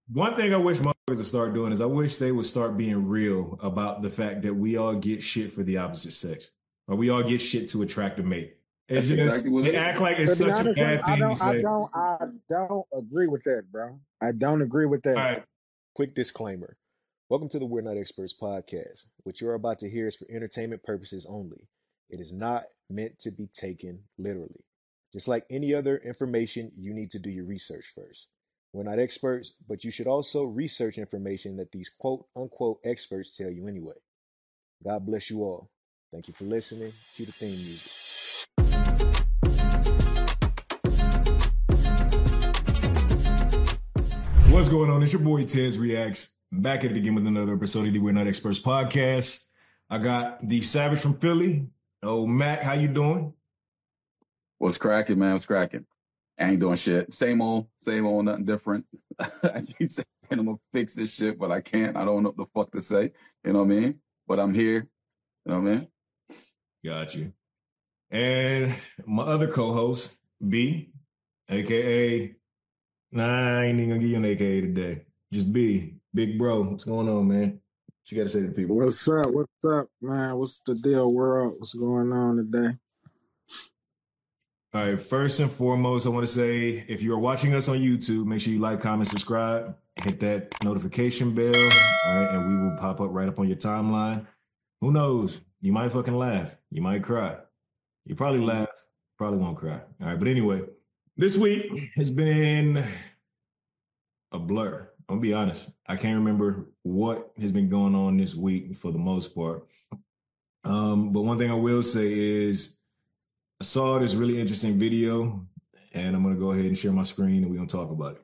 One thing I wish motherfuckers would start doing is I wish they would start being real about the fact that we all get shit for the opposite sex, or we all get shit to attract a mate. It's That's exactly just what it they is. act like it's To be such a honest, bad thing to say. I don't agree with that, bro. I don't agree with that. All right, Quick disclaimer. Welcome to the We're Not Experts podcast. What you're about to hear is for entertainment purposes only. It is not meant to be taken literally. Just like any other information, you need to do your research first. We're not experts, but you should also research information that these quote unquote experts tell you anyway. God bless you all. Thank you for listening. Cue the theme music. what's going on? It's your boy Tez Reacts back at it again with another episode of the We're Not Experts podcast. I got the Savage from Philly. Oh, Mac, how you doing? What's cracking, man? What's cracking? I ain't doing shit. Same old, nothing different. I keep saying I'm gonna fix this shit, but I can't. I don't know what the fuck to say. You know what I mean? But I'm here. You know what I mean? Got you. And my other co-host, B, aka, I ain't even gonna give you an aka today. Just B, big bro. What's going on, man? What you got to say to the people? What's up? What's up, man? What's the deal, world? What's going on today? All right, first and foremost, I want to say if you are watching us on YouTube, make sure you like, comment, subscribe, hit that notification bell, all right, and we will pop up right up on your timeline. Who knows? You might fucking laugh. You might cry. You probably laugh, probably won't cry. All right, but anyway, this week has been a blur. I'm gonna be honest. I can't remember what has been going on this week for the most part. But one thing I will say is I saw this really interesting video, and I'm going to go ahead and share my screen, and we're going to talk about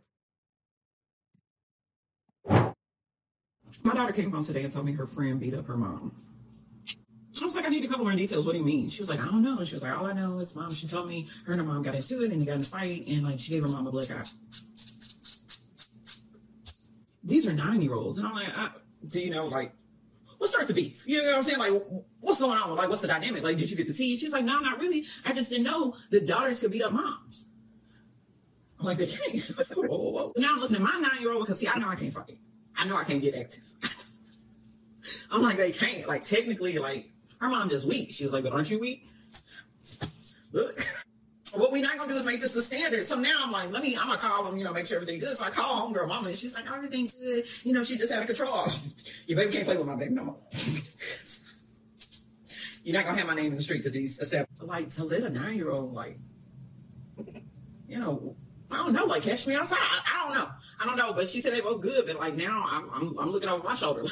it. My daughter came home today and told me her friend beat up her mom. I was like, I need a couple more details. What do you mean? She was like, I don't know. She was like, all I know is mom. She told me her and her mom got into it, and they got in a fight, and like she gave her mom a black eye. These are 9-year-olds, and I'm like, do you know, like, what's start the beef? You know what I'm saying? Like, what's going on? Like, what's the dynamic? Like, did you get the tea? She's like, no, not really. I just didn't know that daughters could beat up moms. I'm like, they can't. Whoa, whoa, whoa. Now I'm looking at my 9-year-old because, see, I know I can't fight. I know I can't get active. I'm like, they can't. Like, technically, like, her mom just weak. She was like, but aren't you weak? Look. What we not gonna do is make this the standard. So now I'm like, I'm gonna call them, make sure everything's good. So I call homegirl mama, and she's like, oh, everything's good. She just had a control. Your baby can't play with my baby no more. You're not gonna have my name in the streets of these establishments. Like, to let a 9-year-old, like, I don't know, like, catch me outside. I don't know. But she said they both good, but like now I'm looking over my shoulder.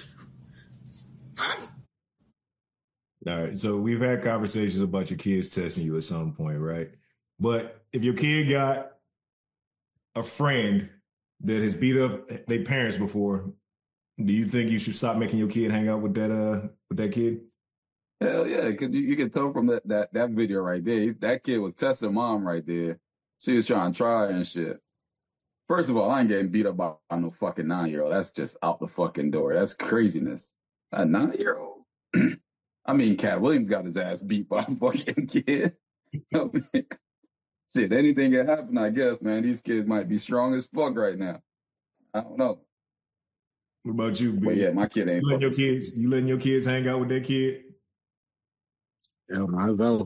All right. So we've had conversations about your kids testing you at some point, right? But if your kid got a friend that has beat up their parents before, do you think you should stop making your kid hang out with that kid? Hell yeah, because you can tell from that video right there, that kid was testing mom right there. She was trying to try her and shit. First of all, I ain't getting beat up by no fucking 9-year-old. That's just out the fucking door. That's craziness. A 9-year-old? I mean, Cat Williams got his ass beat by a fucking kid. Shit, anything can happen, I guess, man. These kids might be strong as fuck right now. I don't know. What about you, B? But yeah, my kid ain't. You letting your kids hang out with that kid? Hell no,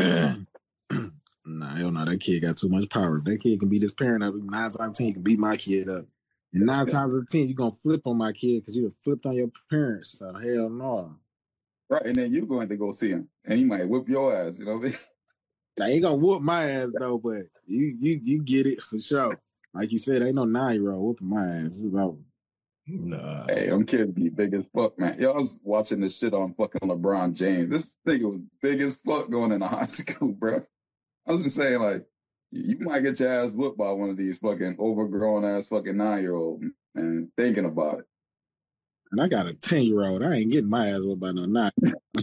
nah, hell no, that kid got too much power. If that kid can beat his parent up, 9 times out of 10, he can beat my kid up. And 9 times out of 10, you're going to flip on my kid because you have flipped on your parents. So hell no. Right, and then you're going to go see him, and he might whip your ass, you know what I mean? They ain't going to whoop my ass, though, but you get it for sure. Like you said, ain't no 9-year-old whooping my ass. It's over. Nah. Hey, them kids be big as fuck, man. Yo, I was watching this shit on fucking LeBron James. This nigga was big as fuck going into high school, bro. I was just saying, like, you might get your ass whooped by one of these fucking overgrown ass fucking 9-year-old, man. Thinking about it. And I got a 10-year-old. I ain't getting my ass whooped by no 9.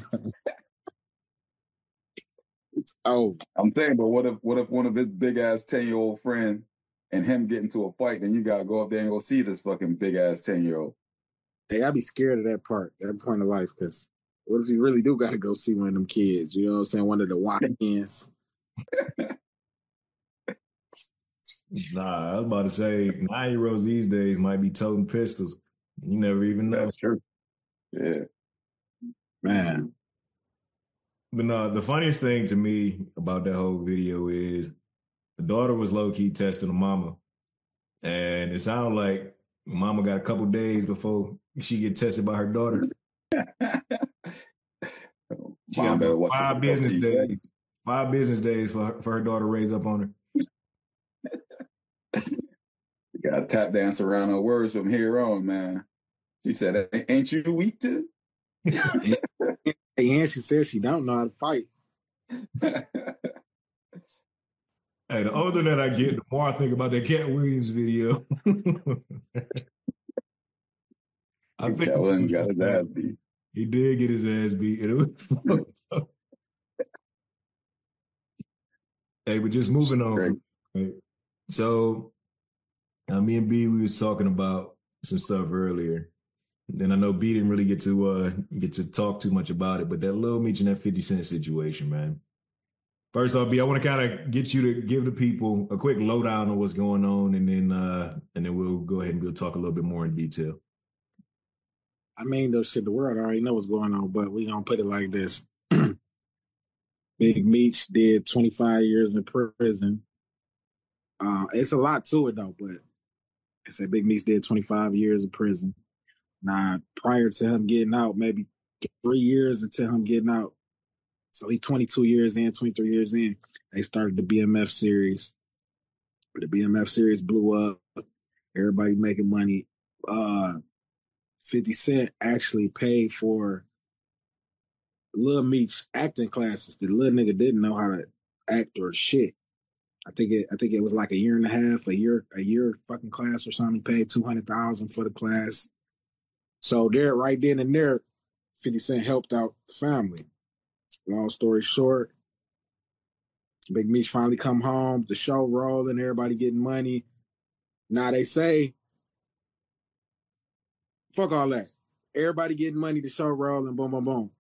It's over. I'm saying, but what if one of his big ass 10-year-old friend and him get into a fight, then you gotta go up there and go see this fucking big ass 10-year-old. Hey, I'd be scared of that point of life, because what if you really do gotta go see one of them kids? You know what I'm saying? One of the walk-ins. Nah, I was about to say 9-year-olds these days might be toting pistols. You never even know. That's true. Yeah. Man, But no, the funniest thing to me about that whole video is the daughter was low key testing the mama, and it sounded like mama got a couple days before she get tested by her daughter. She Mom got better watch five what business she days. said. 5 business days for her daughter to raise up on her. You gotta tap dance around her words from here on, man. She said, "Ain't you weak too?" and she said she don't know how to fight. Hey, the older that I get, the more I think about that Cat Williams video. I think Cat Williams got his ass beat. He did get his ass beat. And it was hey, but just moving on. From, right? So, me and B, we was talking about some stuff earlier. And I know B didn't really get to talk too much about it, but that Lil Meech and that 50 Cent situation, man. First off, B, I want to kind of get you to give the people a quick lowdown on what's going on, and then we'll go ahead and we'll talk a little bit more in detail. I mean, those shit, the world already know what's going on, but we gonna put it like this. Big Meech did 25 years in prison. It's a lot to it though, but I said Big Meech did 25 years in prison. Now, prior to him getting out, maybe 3 years until him getting out. So he 22 years in, 23 years in, they started the BMF series. The BMF series blew up. Everybody making money. 50 Cent actually paid for Lil Meech acting classes. The little nigga didn't know how to act or shit. I think it was like a year and a half, a year fucking class or something. He paid $200,000 for the class. So there, right then and there, 50 Cent helped out the family. Long story short, Big Meech finally come home, the show rolling, everybody getting money. Now they say, fuck all that. Everybody getting money, the show rolling, boom, boom, boom.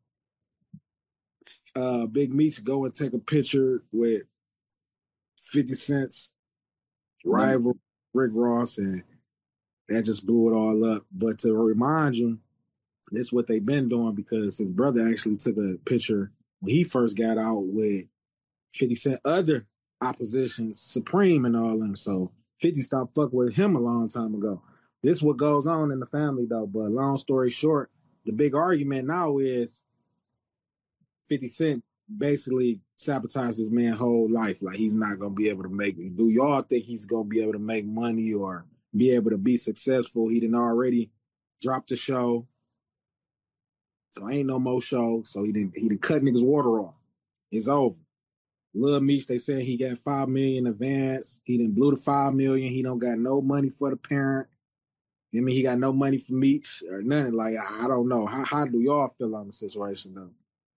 Big Meech go and take a picture with 50 Cent's rival, Rick Ross, and that just blew it all up. But to remind you, this is what they've been doing because his brother actually took a picture when he first got out with 50 Cent other oppositions, Supreme and all them. So 50 stopped fucking with him a long time ago. This is what goes on in the family though. But long story short, the big argument now is 50 Cent basically sabotaged this man's whole life. Like he's not going to be able to make it. Do y'all think he's going to be able to make money or be able to be successful? He didn't already drop the show. So ain't no more show. So he didn't cut niggas' water off. It's over. Lil Meech, they said he got $5 million advance. He didn't blew the $5 million. He don't got no money for the parent. I mean, he got no money for Meech or nothing. Like, I don't know. How do y'all feel on the situation though?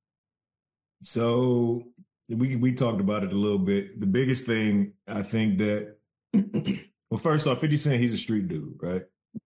So we talked about it a little bit. The biggest thing I think that, well, first off, 50 Cent, he's a street dude, right?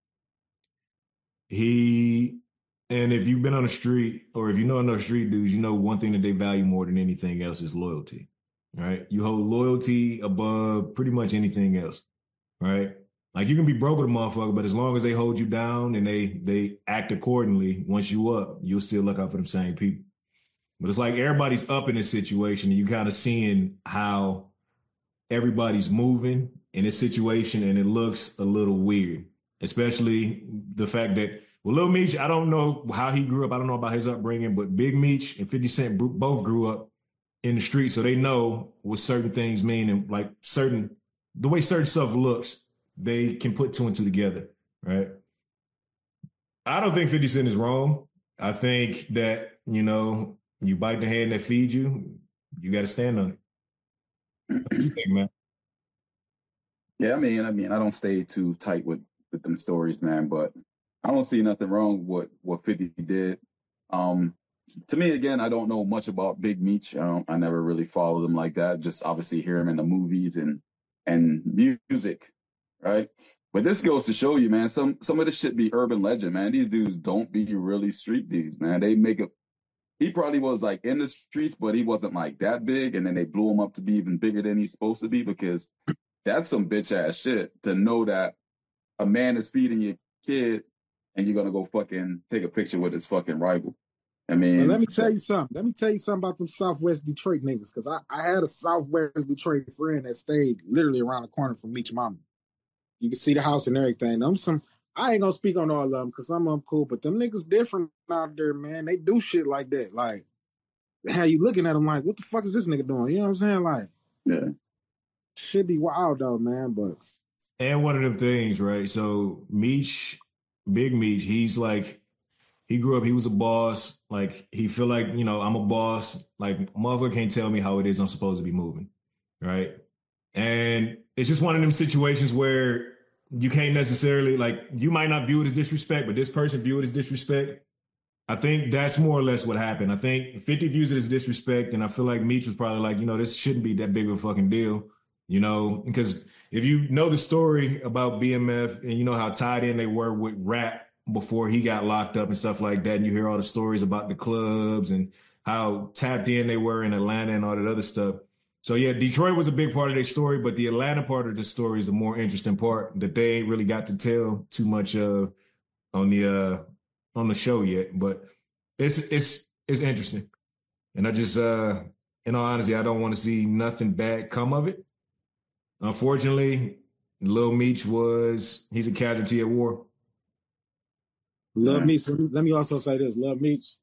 And if you've been on the street or if you know enough street dudes, you know one thing that they value more than anything else is loyalty, right? You hold loyalty above pretty much anything else, right? Like you can be broke with a motherfucker, but as long as they hold you down and they act accordingly, once you up, you'll still look out for them same people. But it's like everybody's up in this situation and you kind of seeing how everybody's moving in this situation and it looks a little weird, especially the fact that, well, Lil Meech, I don't know how he grew up. I don't know about his upbringing, but Big Meech and 50 Cent both grew up in the street. So they know what certain things mean and like the way certain stuff looks, they can put 2 and 2 together, right? I don't think 50 Cent is wrong. I think that, you bite the hand that feeds you, you got to stand on it. What do you think, man? Yeah, I mean, I don't stay too tight with them stories, man, but I don't see nothing wrong with what 50 did. To me, again, I don't know much about Big Meech. I never really followed him like that. Just obviously hear him in the movies and music, right? But this goes to show you, man, some of this shit be urban legend, man. These dudes don't be really street dudes, man. They make it. He probably was like in the streets, but he wasn't like that big. And then they blew him up to be even bigger than he's supposed to be because that's some bitch ass shit to know that a man is feeding your kid and you're gonna go fucking take a picture with his fucking rival. I mean, but let me tell you something. Let me tell you something about them Southwest Detroit niggas, because I had a Southwest Detroit friend that stayed literally around the corner from Meech Mama. You can see the house and everything. I ain't gonna speak on all of them because some of them cool, but them niggas different out there, man. They do shit like that. Like, how you looking at them like, what the fuck is this nigga doing? You know what I'm saying? Like, yeah, should be wild though, man. But And one of them things, right? So Meech, Big Meech, he's like, he grew up, he was a boss. Like, he feel like, you know, I'm a boss. Like, motherfucker can't tell me how it is I'm supposed to be moving, right? And it's just one of them situations where you can't necessarily, like, you might not view it as disrespect, but this person view it as disrespect. I think that's more or less what happened. I think 50 views it as disrespect, and I feel like Meech was probably like, you know, this shouldn't be that big of a fucking deal, you know, because if you know the story about BMF and you know how tied in they were with rap before he got locked up and stuff like that, and you hear all the stories about the clubs and how tapped in they were in Atlanta and all that other stuff. So yeah, Detroit was a big part of their story, but the Atlanta part of the story is the more interesting part that they ain't really got to tell too much of on the show yet. But it's interesting, and I just in all honesty, I don't want to see nothing bad come of it. Unfortunately, Lil Meech he's a casualty at war. Love Meech. Let me also say this: Love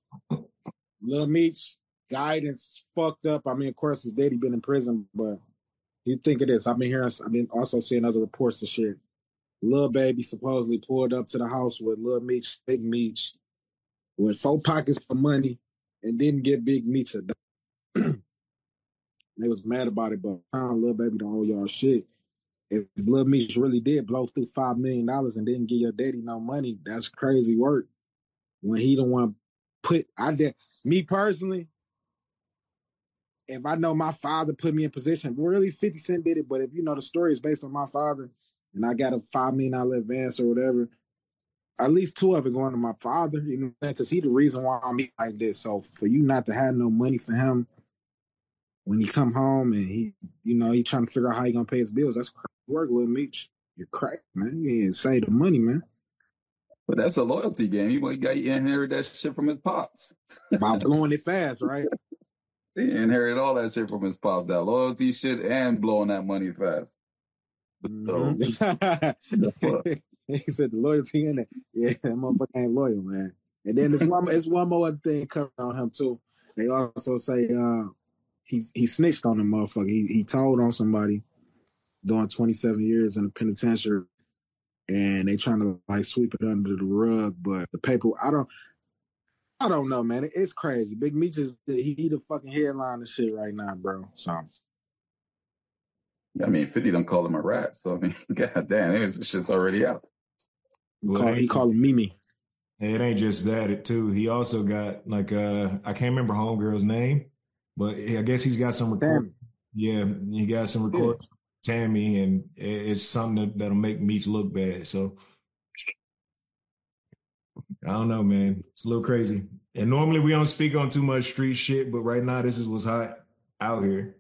Meech guidance fucked up. I mean, of course, his daddy been in prison, but you think of this. I've been also seeing other reports of shit. Lil Baby supposedly pulled up to the house with Lil Meech, Big Meech, with 4 pockets for money, and didn't get Big Meech a dollar. They was mad about it, but Lil Baby don't owe y'all shit. If Lil Meech really did blow through $5 million and didn't give your daddy no money, that's crazy work. When he the one me personally, if I know my father put me in position, really 50 Cent did it, but if you know the story is based on my father and I got a $5 million advance or whatever, at least 2 of it going to my father, you know, because he the reason why I'm like this. So for you not to have no money for him when he come home and he trying to figure out how he gonna pay his bills, that's crazy work, Lil Meech. You're crack, man. You ain't save the money, man. but that's a loyalty game. He inherited that shit from his pops. By blowing it fast, right? He inherited all that shit from his pops, that loyalty shit and blowing that money fast. So, he said the loyalty in it. Yeah, that motherfucker ain't loyal, man. And then there's one more other thing covered on him too. They also say he snitched on the motherfucker. He told on somebody doing 27 years in the penitentiary, and they trying to like sweep it under the rug. But the paper, I don't know, man. It's crazy. Big Meech he the fucking headline of shit right now, bro. So. I mean, 50 don't call him a rat. So, I mean, goddamn, this shit's already out. He call him Mimi. It ain't just that, he also got, like, I can't remember homegirl's name, but I guess he's got some recording. Yeah, he got some recording. Yeah. Tammy, and it's something that'll make Meech look bad. So, I don't know, man. It's a little crazy. And normally we don't speak on too much street shit, but right now this is what's hot out here.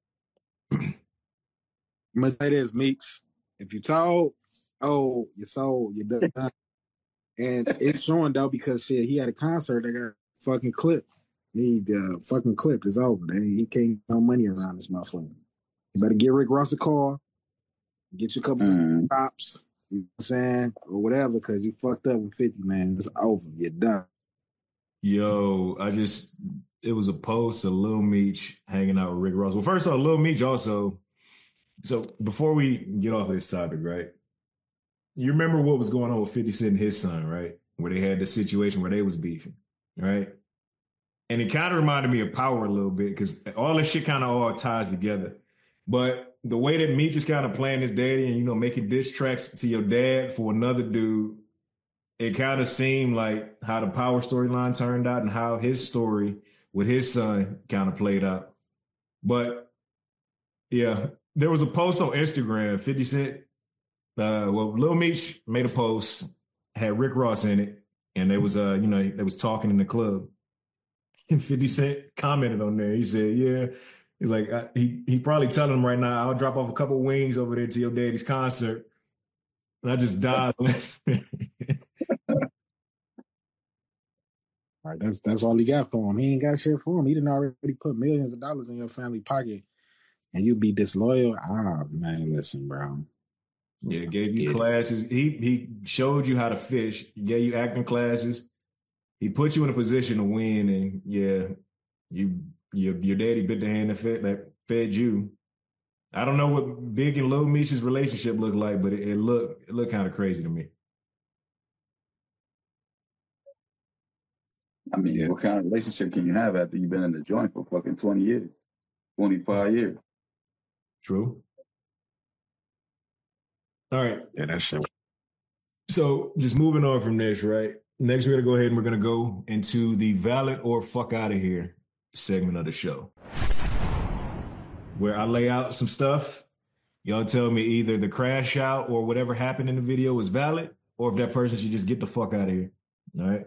I'm gonna say this, Meech. If you told, you sold, you're done. And it's showing though because shit, he had a concert that got fucking clipped. Fucking clipped. It's over. He can't no money around this motherfucker. You better get Rick Ross a call, get you a couple cops, you know what I'm saying, or whatever, because you fucked up with 50, man. It's over. You're done. Yo, it was a post of Lil Meech hanging out with Rick Ross. Well, first off, Lil Meech also. So before we get off of this topic, right? You remember what was going on with 50 Cent and his son, right? Where they had the situation where they was beefing, right? And it kind of reminded me of Power a little bit because all this shit kind of all ties together. But the way that Meech is kind of playing his daddy and, making diss tracks to your dad for another dude, it kind of seemed like how the Power storyline turned out and how his story with his son kind of played out. But yeah, there was a post on Instagram, 50 Cent. Lil Meech made a post, had Rick Ross in it, and they was, they was talking in the club. And 50 Cent commented on there. He said, yeah, He's like, he probably telling him right now, I'll drop off a couple wings over there to your daddy's concert. And I just died. Right, that's all he got for him. He ain't got shit for him. He didn't already put millions of dollars in your family pocket, and you be disloyal. Ah, man, listen, bro. Yeah, gave you classes. He showed you how to fish. He gave you acting classes. He put you in a position to win, and yeah, your daddy bit the hand that fed you. I don't know what Big and Lil Meech's relationship looked like, but it looked kind of crazy to me. I mean, what kind of relationship can you have after you've been in the joint for fucking 20 years, 25 years? True. All right. Yeah, that's shit. So just moving on from this, right? Next, we're going to go ahead and we're going to go into the valid or fuck out of here segment of the show, where I lay out some stuff. Y'all tell me either the crash out or whatever happened in the video was valid, or if that person should just get the fuck out of here. All right.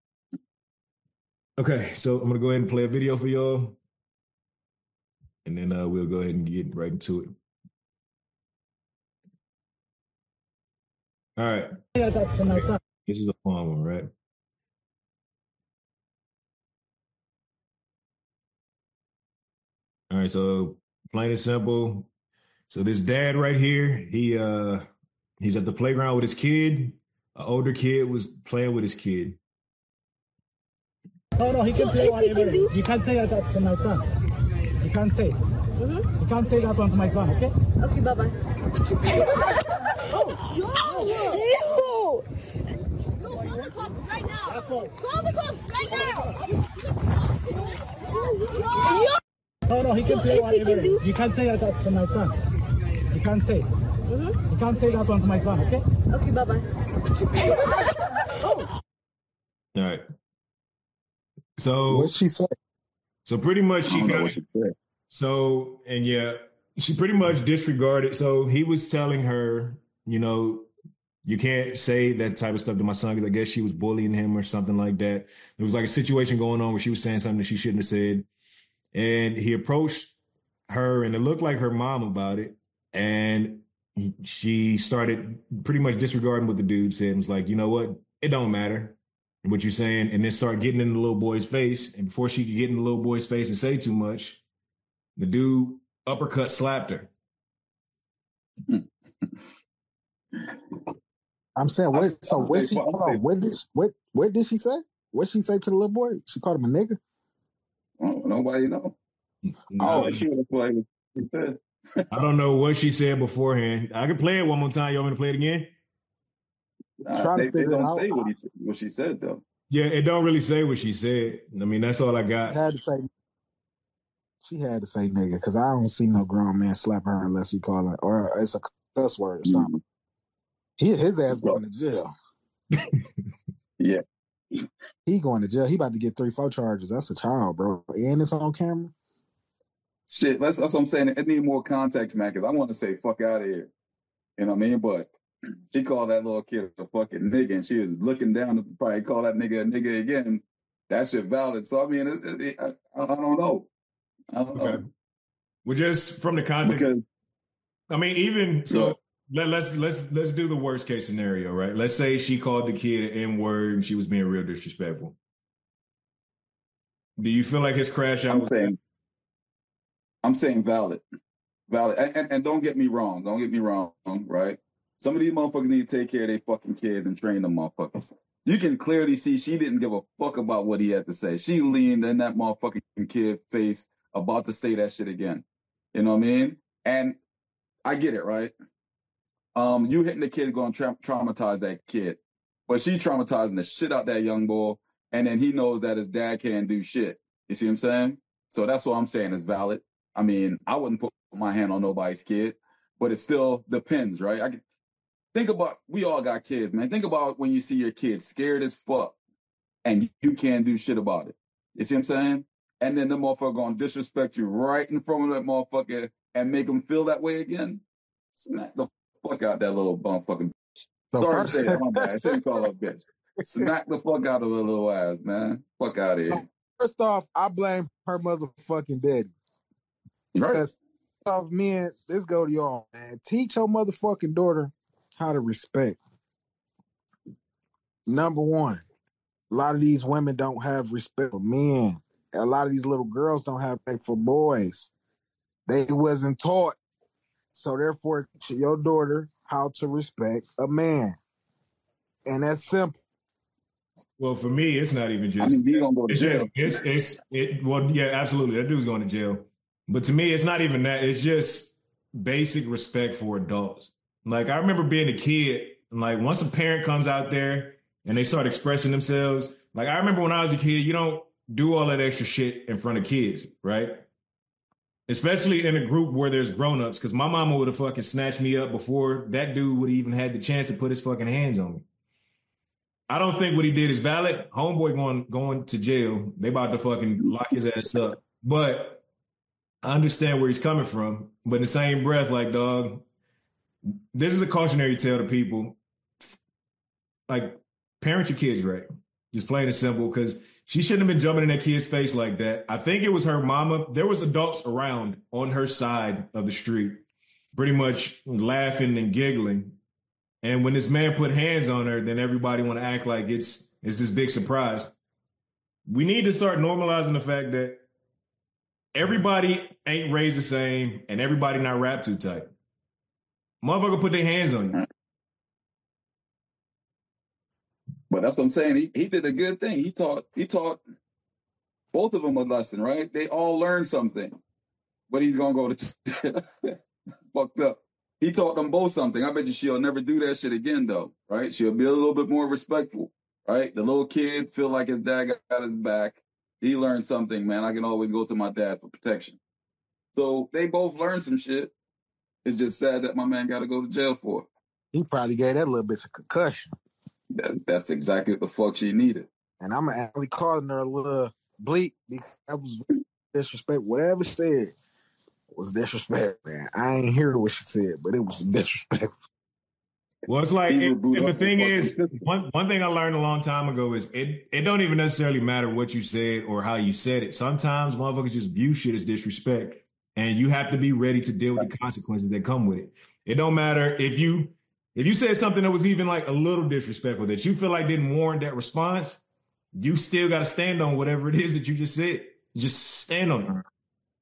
Okay, so I'm going to go ahead and play a video for y'all, and then we'll go ahead and get right into it. All right. This is a fun one, right? All right, so plain and simple. So this dad right here, he's at the playground with his kid. An older kid was playing with his kid. No, he can play whatever. You can't say that to my son. You can't say. You can't say that one to my son, okay? Okay, bye-bye. Call the cops right now. Call the cops right now. No, he can play whatever. You can't say that to my son. You can't say. You can't say that one to my son, okay? Okay, bye-bye. All right. So What'd she say? So pretty much she she pretty much disregarded. So he was telling her, you can't say that type of stuff to my son, because I guess she was bullying him or something like that. There was like a situation going on where she was saying something that she shouldn't have said. And he approached her, and it looked like her mom about it. And she started pretty much disregarding what the dude said and was like, you know what? It don't matter what you're saying. And then start getting in the little boy's face. And before she could get in the little boy's face and say too much, the dude uppercut slapped her. I'm saying, what did she say? What she say to the little boy? She called him a nigga? Oh, nobody know. She would have played what she said. I don't know what she said beforehand. I can play it one more time. You want me to play it again? They don't say what she said, though. Yeah, it don't really say what she said. I mean, that's all I got. She had to say nigga, because I don't see no grown man slap her unless he call her, or it's a cuss word or something. His ass going to jail. Yeah. He going to jail. He about to get 3-4 charges. That's a child, bro. And it's on camera. Shit, that's what I'm saying. It need more context, man, because I want to say fuck out of here. You know what I mean? But she called that little kid a fucking nigga, and she was looking down to probably call that nigga a nigga again. That shit valid. So, I mean, I don't know. Okay. Well, just from the context, I mean, even so, let's do the worst case scenario, right? Let's say she called the kid an N-word and she was being real disrespectful. Do you feel like his crash out I'm saying valid. And don't get me wrong. Right? Some of these motherfuckers need to take care of their fucking kids and train them motherfuckers. You can clearly see she didn't give a fuck about what he had to say. She leaned in that motherfucking kid's face about to say that shit again. You know what I mean? And I get it, right? You hitting the kid going to traumatize that kid. But she traumatizing the shit out that young boy, and then he knows that his dad can't do shit. You see what I'm saying? So that's what I'm saying is valid. I mean, I wouldn't put my hand on nobody's kid, but it still depends, right? Think about, we all got kids, man. Think about when you see your kid scared as fuck and you can't do shit about it. You see what I'm saying? And then the motherfucker gonna disrespect you right in front of that motherfucker and make him feel that way again. Smack the fuck out that little motherfucking bitch. Sorry to say that, my bad. I shouldn't call her a bitch. Smack the fuck out of her little ass, man. Fuck out of here. First off, I blame her motherfucking daddy. Right. Because of men, this go to y'all, man. Teach your motherfucking daughter how to respect. Number one, a lot of these women don't have respect for men. A lot of these little girls don't have respect for boys. They wasn't taught. So therefore, teach your daughter how to respect a man. And that's simple. Well, for me, it's not even I just. mean, he gonna go to It's jail. just well, yeah, absolutely. That dude's going to jail. But to me, it's not even that. It's just basic respect for adults. Like I remember being a kid, and like once a parent comes out there and they start expressing themselves, like I remember when I was a kid, you don't do all that extra shit in front of kids, right? Especially in a group where there's grown-ups, because my mama would have fucking snatched me up before that dude would even had the chance to put his fucking hands on me. I don't think what he did is valid. Homeboy going to jail. They about to fucking lock his ass up. But I understand where he's coming from. But in the same breath, like, dog, this is a cautionary tale to people. Like, parent your kids right. Just plain and simple, because she shouldn't have been jumping in that kid's face like that. I think it was her mama. There was adults around on her side of the street, pretty much laughing and giggling. And when this man put hands on her, then everybody want to act like it's this big surprise. We need to start normalizing the fact that everybody ain't raised the same and everybody not wrapped too tight. Motherfucker put their hands on you. But that's what I'm saying. He did a good thing. He taught both of them a lesson, right? They all learned something. But he's gonna go to jail. Fucked up. He taught them both something. I bet you she'll never do that shit again, though, right? She'll be a little bit more respectful, right? The little kid feel like his dad got his back. He learned something, man. I can always go to my dad for protection. So they both learned some shit. It's just sad that my man got to go to jail for it. He probably gave that little bit of concussion. That's exactly what the fuck she needed. And I'm actually calling her a little bleak because that was disrespect. Whatever she said was disrespect, man. I ain't hear what she said, but it was disrespectful. Well, it's like, and the thing is, one thing I learned a long time ago is it don't even necessarily matter what you said or how you said it. Sometimes motherfuckers just view shit as disrespect, and you have to be ready to deal with the consequences that come with it. It don't matter if you said something that was even like a little disrespectful that you feel like didn't warrant that response, you still got to stand on whatever it is that you just said. Just stand on it.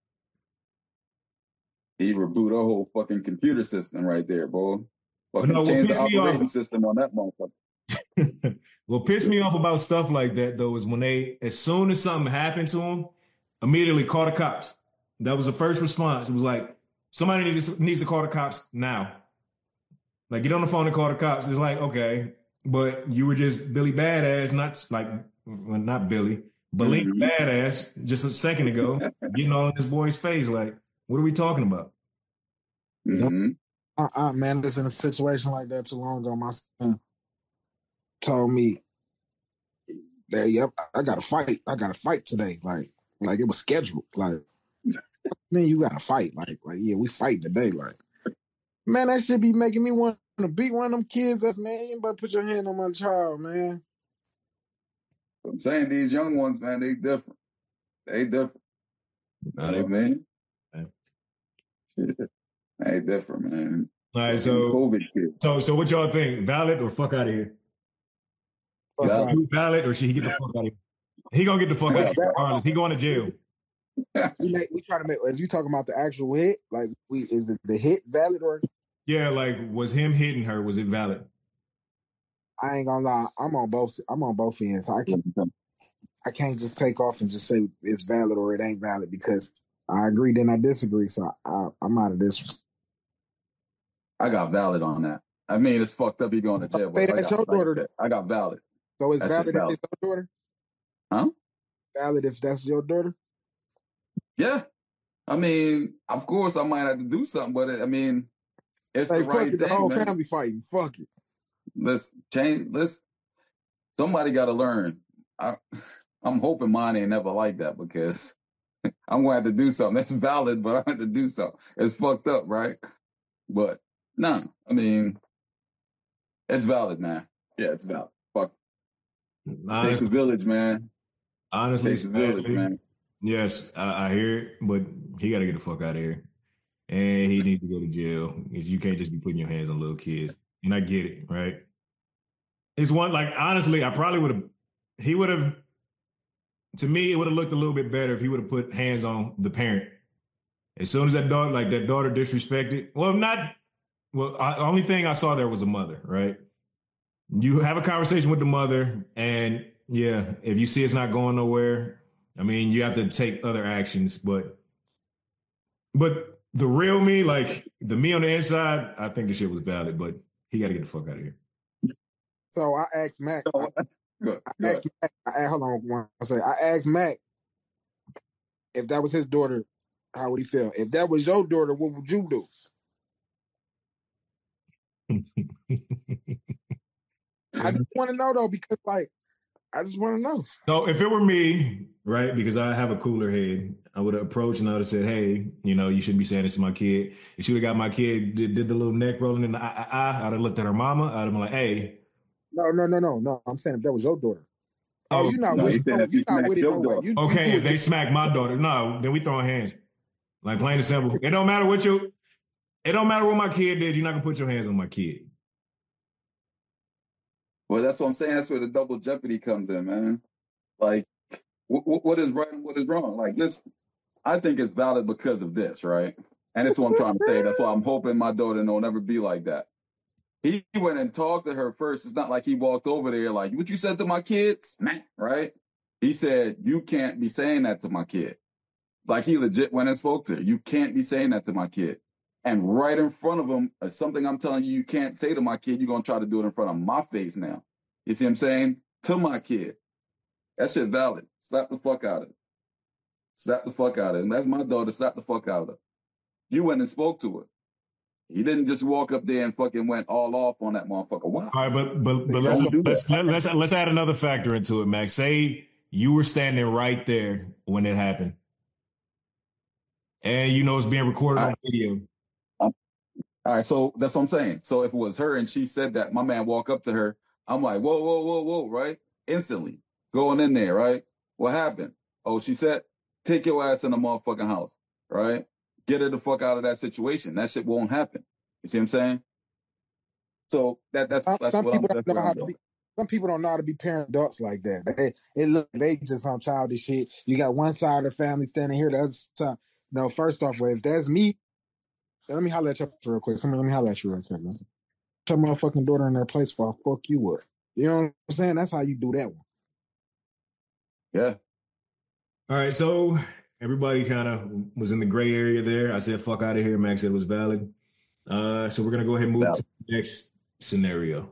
He reboot a whole fucking computer system right there, boy. Fucking no, change the operating system on that motherfucker. What pissed me off about stuff like that, though, is when as soon as something happened to them, immediately call the cops. That was the first response. It was like, somebody needs to call the cops now. Like, get on the phone and call the cops. It's like, okay, but you were just Billy Badass, not Billy, but Link Badass just a second ago, getting all in this boy's face. Like, what are we talking about? Mm-hmm. Man, this in a situation like that too long ago. My son told me that, yep, I got to fight. I got to fight today. Like it was scheduled. Like, man, you got to fight. Like, yeah, we fight today. Like, man, that should be making me want to beat one of them kids. That's, man, you better put your hand on my child, man. I'm saying these young ones, man, they different. They different. Nah, they man. They different, man. All right, so what y'all think? Valid or fuck out of here? Valid or should he get the fuck out of here? He gonna get the fuck out of here regardless. He going to jail. We try to make. As you talking about the actual hit, like is it the hit valid or? Yeah, like was him hitting her? Was it valid? I ain't gonna lie. I'm on both ends. So I can't just take off and just say it's valid or it ain't valid because I agree then I disagree. So I'm out of this. I got valid on that. I mean, it's fucked up. He going to jail. Hey, that's your daughter. I got valid. So it's valid if it's your daughter? Huh? Valid if that's your daughter? Yeah. I mean, of course I might have to do something, but I mean, it's the right thing. The whole man. family fighting. Fuck it. Let's change. Somebody got to learn. I'm hoping mine ain't never like that because I'm going to have to do something. That's valid, but I have to do something. It's fucked up, right? But no, I mean, it's valid, man. Yeah, it's valid. Fuck. It takes a village, man. Honestly, it takes a village, man. Yes, I hear it, but he got to get the fuck out of here. And he needs to go to jail because you can't just be putting your hands on little kids. And I get it, right? It's one, like, honestly, I probably would have, he would have, to me, it would have looked a little bit better if he would have put hands on the parent. As soon as that daughter disrespected, only thing I saw there was a mother, right? You have a conversation with the mother, and yeah, if you see it's not going nowhere, I mean, you have to take other actions, but the real me, like the me on the inside, I think the shit was valid, but he got to get the fuck out of here. So I asked Mac. Hold on one second. I asked Mac if that was his daughter, how would he feel? If that was your daughter, what would you do? I just want to know though, because like, I just want to know. So if it were me, right, because I have a cooler head, I would have approached and I would have said, hey, you shouldn't be saying this to my kid. If she would have got my kid, did the little neck rolling in the eye, I'd have looked at her mama. I'd have been like, hey. No. I'm saying if that was your daughter. Oh, you're not with it no way. Okay, if they smack my daughter, no, then we throwing hands. Like plain and simple. It don't matter what my kid did, you're not gonna put your hands on my kid. Well, that's what I'm saying. That's where the double jeopardy comes in, man. Like, what is right and what is wrong? Like, listen, I think it's valid because of this, right? And that's what I'm trying to say. That's why I'm hoping my daughter don't ever be like that. He went and talked to her first. It's not like he walked over there like, what you said to my kids? Man, right? He said, you can't be saying that to my kid. Like, he legit went and spoke to her. You can't be saying that to my kid. And right in front of him, something I'm telling you can't say to my kid, you're going to try to do it in front of my face now. You see what I'm saying? To my kid. That shit valid. Slap the fuck out of it. Slap the fuck out of it. And that's my daughter. Slap the fuck out of her. You went and spoke to her. He didn't just walk up there and fucking went all off on that motherfucker. Wow. All right, but let's add another factor into it, Max. Say you were standing right there when it happened, and it's being recorded on video. All right, so that's what I'm saying. So if it was her and she said that, my man walk up to her, I'm like, whoa, right? Instantly going in there, right? What happened? Oh, she said, take your ass in the motherfucking house, right? Get her the fuck out of that situation. That shit won't happen. You see what I'm saying? So that's some what people I'm don't know how to be. Some people don't know how to be parent adults like that. They just on childish shit. You got one side of the family standing here, the other side. No, first off, if that's me, let me holler at you real quick. Come here, let me holler at you real quick, man. Put my fucking daughter in their place for I fuck you up. You know what I'm saying? That's how you do that one. Yeah. All right, so everybody kind of was in the gray area there. I said, fuck out of here. Max said it was valid. So we're going to go ahead and move to the next scenario.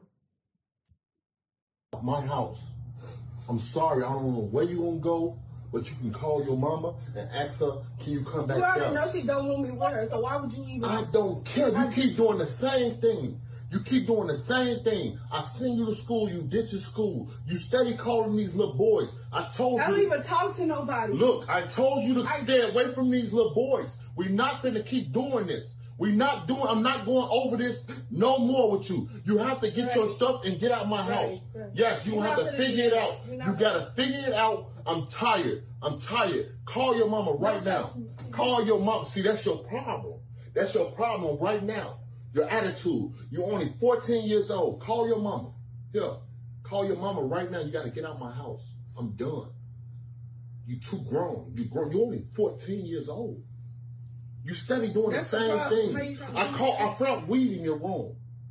My house. I'm sorry. I don't know where you're going to go, but you can call your mama and ask her, can you come back down? You already know she don't want me with her, so why would you even... I don't care. You keep doing the same thing. You keep doing the same thing. I send you to school. You ditch your school. You steady calling these little boys. I told you. I don't even talk to nobody. Look, I told you to stay away from these little boys. We're not going to keep doing this. I'm not going over this no more with you. You have to get your stuff and get out my house. Yes, you have to figure it out. You got to figure it out. I'm tired. Call your mama right now. Call your mom. See, that's your problem. That's your problem right now. Your attitude. You're only 14 years old. Call your mama. Here. Call your mama right now. You got to get out my house. I'm done. You too grown. You're only 14 years old. You steady doing the same thing. I found weed in your room.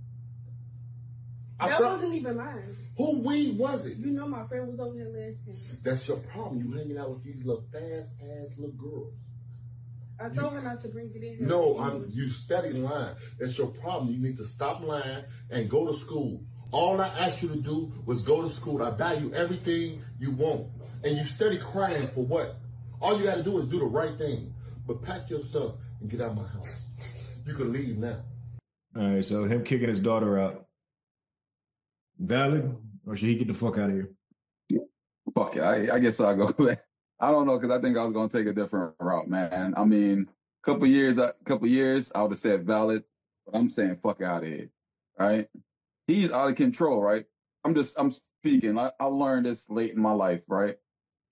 That wasn't even mine. Who weed was it? You know my friend was over there last night. That's your problem. You hanging out with these little fast-ass little girls. I told her not to bring it in. No, you steady lying. That's your problem. You need to stop lying and go to school. All I asked you to do was go to school. I buy you everything you want. And you steady crying for what? All you got to do is do the right thing. But pack your stuff and get out of my house. You can leave now. All right, so him kicking his daughter out. Valid? Or should he get the fuck out of here? Yeah. Fuck it. I guess I'll go back. I don't know, because I think I was going to take a different route, man. I mean, couple years, I would have said valid, but I'm saying fuck out of here, right? He's out of control, right? I'm speaking. I learned this late in my life, right?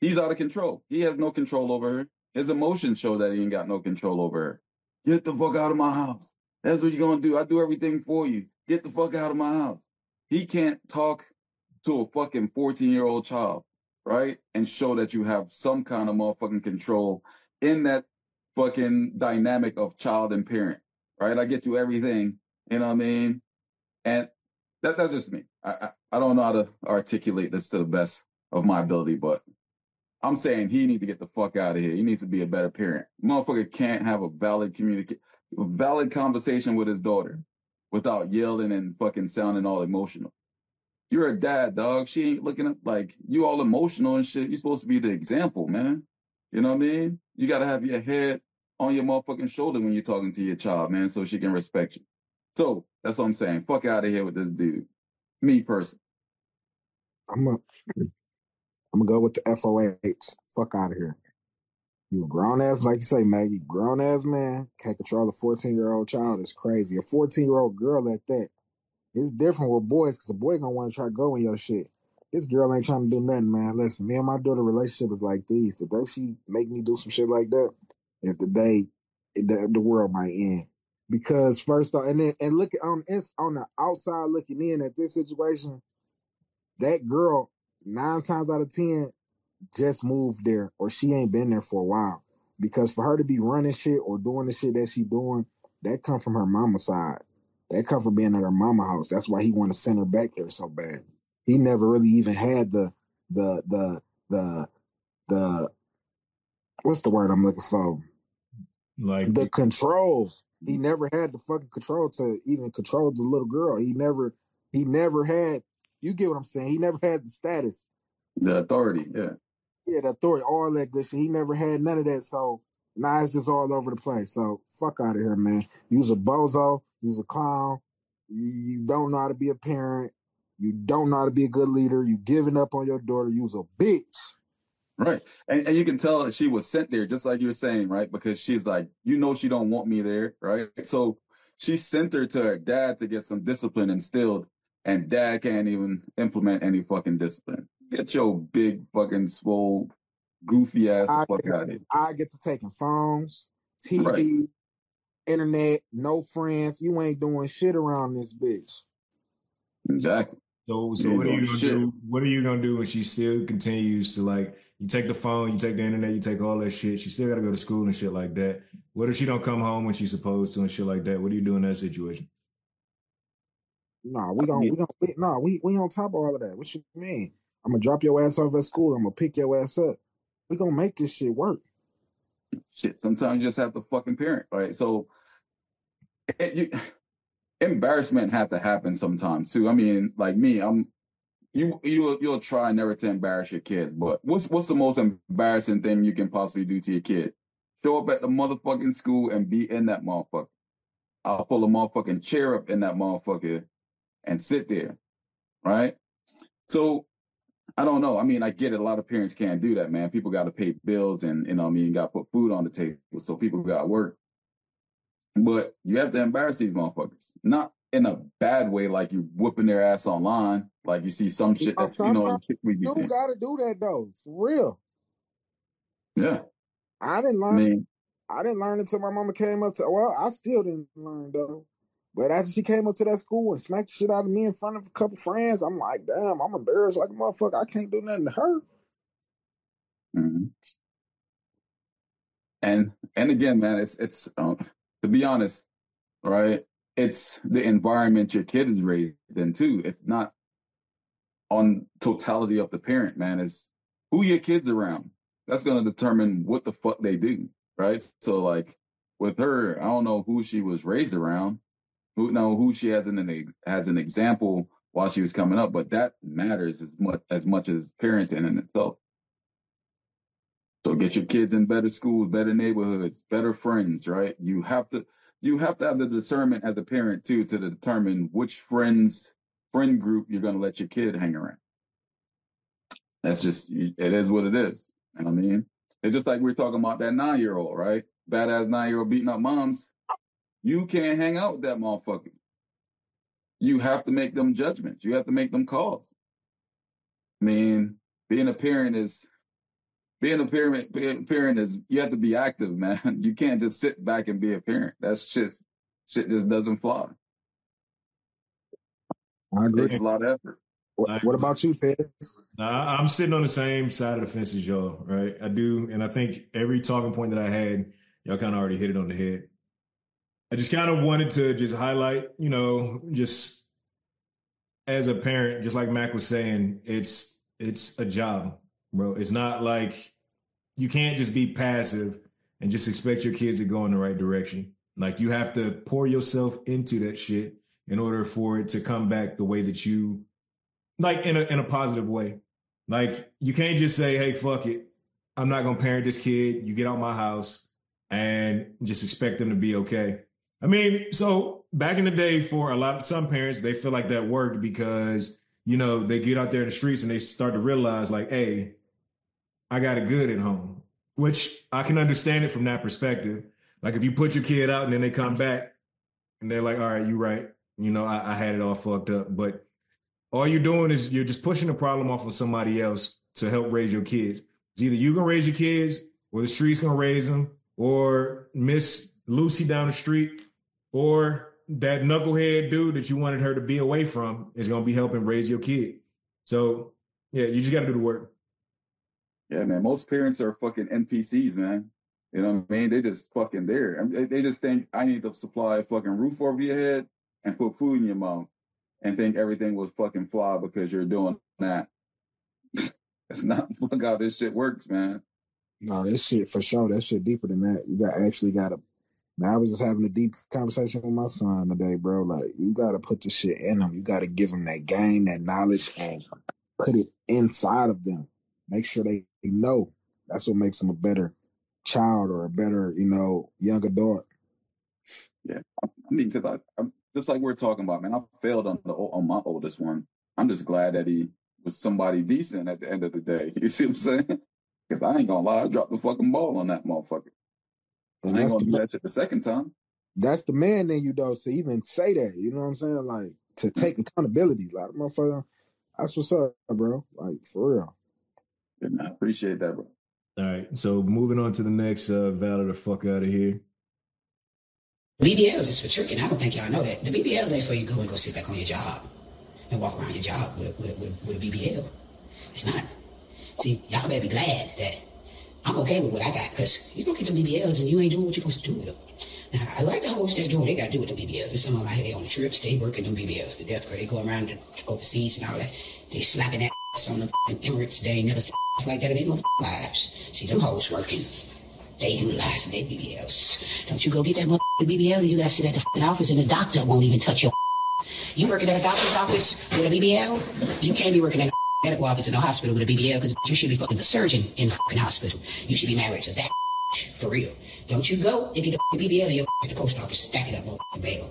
He's out of control. He has no control over her. His emotions show that he ain't got no control over her. Get the fuck out of my house. That's what you're going to do. I do everything for you. Get the fuck out of my house. He can't talk to a fucking 14-year-old child, right? And show that you have some kind of motherfucking control in that fucking dynamic of child and parent, right? I get you everything, you know what I mean? And that's just me. I don't know how to articulate this to the best of my ability, but I'm saying he needs to get the fuck out of here. He needs to be a better parent. Motherfucker can't have a valid conversation with his daughter without yelling and fucking sounding all emotional. You're a dad, dog. She ain't looking up like you all emotional and shit. You're supposed to be the example, man. You know what I mean? You got to have your head on your motherfucking shoulder when you're talking to your child, man, so she can respect you. So that's what I'm saying. Fuck out of here with this dude. Me personally. I'm gonna go with the FOH. Fuck out of here. You a grown ass, like you say, man. You grown ass man can't control a 14-year-old child. It's crazy. A 14-year-old girl at that. It's different with boys because a boy gonna want to try to go in your shit. This girl ain't trying to do nothing, man. Listen, me and my daughter relationship is like these. The day she make me do some shit like that is the day the world might end. Because first off, and look on the outside looking in at this situation, that girl 9 times out of 10 just moved there, or she ain't been there for a while. Because for her to be running shit or doing the shit that she doing, that come from her mama's side. That come from being at her mama house. That's why he want to send her back there so bad. He never really even had the what's the word I'm looking for? Like the control. He never had the fucking control to even control the little girl. He never had, you get what I'm saying? He never had the status. The authority, yeah. Yeah, the authority, all that good shit. He never had none of that. So now it's just all over the place. So fuck out of here, man. You's a bozo. You's a clown. You don't know how to be a parent. You don't know how to be a good leader. You giving up on your daughter. You's a bitch. Right. And you can tell that she was sent there, just like you were saying, right? Because she's like, she don't want me there, right? So she sent her to her dad to get some discipline instilled, and dad can't even implement any fucking discipline. Get your big fucking swole, goofy ass the fuck out of here. I get to taking phones, TV, Right. internet, no friends. You ain't doing shit around this bitch. Exactly. So what are you gonna do? What are you gonna do when she still continues to, like, you take the phone, you take the internet, you take all that shit. She still gotta go to school and shit like that. What if she don't come home when she's supposed to and shit like that? What do you do in that situation? Nah, we on top of all of that. What you mean? I'm gonna drop your ass off at school. I'm gonna pick your ass up. We gonna make this shit work. Shit, sometimes you just have to fucking parent, right? So embarrassment have to happen sometimes too. I mean, like me, you'll try never to embarrass your kids, but what's the most embarrassing thing you can possibly do to your kid? Show up at the motherfucking school and be in that motherfucker. I'll pull a motherfucking chair up in that motherfucker and sit there, right? So I don't know. I mean, I get it. A lot of parents can't do that, man. People got to pay bills and, got to put food on the table. So people got to work. But you have to embarrass these motherfuckers. Not in a bad way, like you whooping their ass online. Like you see some shit that, we be you seeing. Gotta do that, though. For real. Yeah. I didn't learn until my mama came up to, I still didn't learn, though. But after she came up to that school and smacked the shit out of me in front of a couple friends, I'm like, damn, I'm embarrassed like a motherfucker. I can't do nothing to her. Mm-hmm. And again, man, it's to be honest, right? It's the environment your kid is raised in too. It's not on totality of the parent, man. It's who your kid's around. That's going to determine what the fuck they do, right? So like with her, I don't know who she was raised around. Who she has an example while she was coming up, but that matters as much as parenting in itself. So get your kids in better schools, better neighborhoods, better friends, right? You have to have the discernment as a parent too to determine which friend group you're going to let your kid hang around. That's just, it is what it is. You know what I mean? It's just like we were talking about that 9-year-old, right? Badass 9-year-old beating up moms. You can't hang out with that motherfucker. You have to make them judgments. You have to make them calls. I mean, being a parent is being a parent is, you have to be active, man. You can't just sit back and be a parent. That's shit just doesn't fly. I agree. It takes a lot of effort. What about you, Fez? I'm sitting on the same side of the fence as y'all, right? I do. And I think every talking point that I had, y'all kind of already hit it on the head. I just kind of wanted to just highlight, just as a parent, just like Mac was saying, it's a job, bro. It's not like you can't just be passive and just expect your kids to go in the right direction. Like you have to pour yourself into that shit in order for it to come back the way that you like in a positive way. Like you can't just say, hey, fuck it. I'm not going to parent this kid. You get out my house and just expect them to be okay. I mean, so back in the day for some parents, they feel like that worked because, they get out there in the streets and they start to realize like, hey, I got it good at home, which I can understand it from that perspective. Like if you put your kid out and then they come back and they're like, all right, you're right. I had it all fucked up. But all you're doing is you're just pushing the problem off of somebody else to help raise your kids. It's either you going to raise your kids or the street's going to raise them or Miss Lucy down the street or that knucklehead dude that you wanted her to be away from is going to be helping raise your kid. So, yeah, you just got to do the work. Yeah, man. Most parents are fucking NPCs, man. You know what I mean? They just fucking there. I mean, they just think I need to supply a fucking roof over your head and put food in your mouth and think everything was fucking fly because you're doing that. It's not how this shit works, man. No, this shit for sure. That shit deeper than that. You got to. Man, I was just having a deep conversation with my son today, bro. Like, you got to put the shit in them. You got to give them that game, that knowledge, and put it inside of them. Make sure they know. That's what makes them a better child or a better, young adult. Yeah, I mean, because I'm just like we're talking about, man. I failed on my oldest one. I'm just glad that he was somebody decent at the end of the day. You see what I'm saying? Because I ain't gonna lie, I dropped the fucking ball on that motherfucker. And I ain't gonna do that shit the second time. That's the man in you, though, to even say that. You know what I'm saying? Like, to take accountability. Like, motherfucker, that's what's up, bro. Like, for real. Yeah, man, I appreciate that, bro. All right, so moving on to the next Valor the fuck out of here. BBLs is for tricking. I don't think y'all know that. The BBLs ain't for you to go sit back on your job and walk around your job with a BBL. It's not. See, y'all better be glad that I'm okay with what I got, because you gonna get the BBLs and you ain't doing what you're supposed to do with them. Now, I like the hoes that's doing what they gotta do with the BBLs. There's some of them out here, they on the trips, they working them BBLs to death, because they go around overseas and all that. They slapping that on the Emirates. They ain't never seen like that in their lives. See, them hoes working. They utilize their BBLs. Don't you go get that BBL, you gotta sit at the office and the doctor won't even touch your. You working at a doctor's office with a BBL? You can't be working at a medical office in a hospital with a BBL, because you should be fucking the surgeon in the fucking hospital. You should be married to that for real. Don't you go and get a BBL in at the post office, stack it up on the bagel.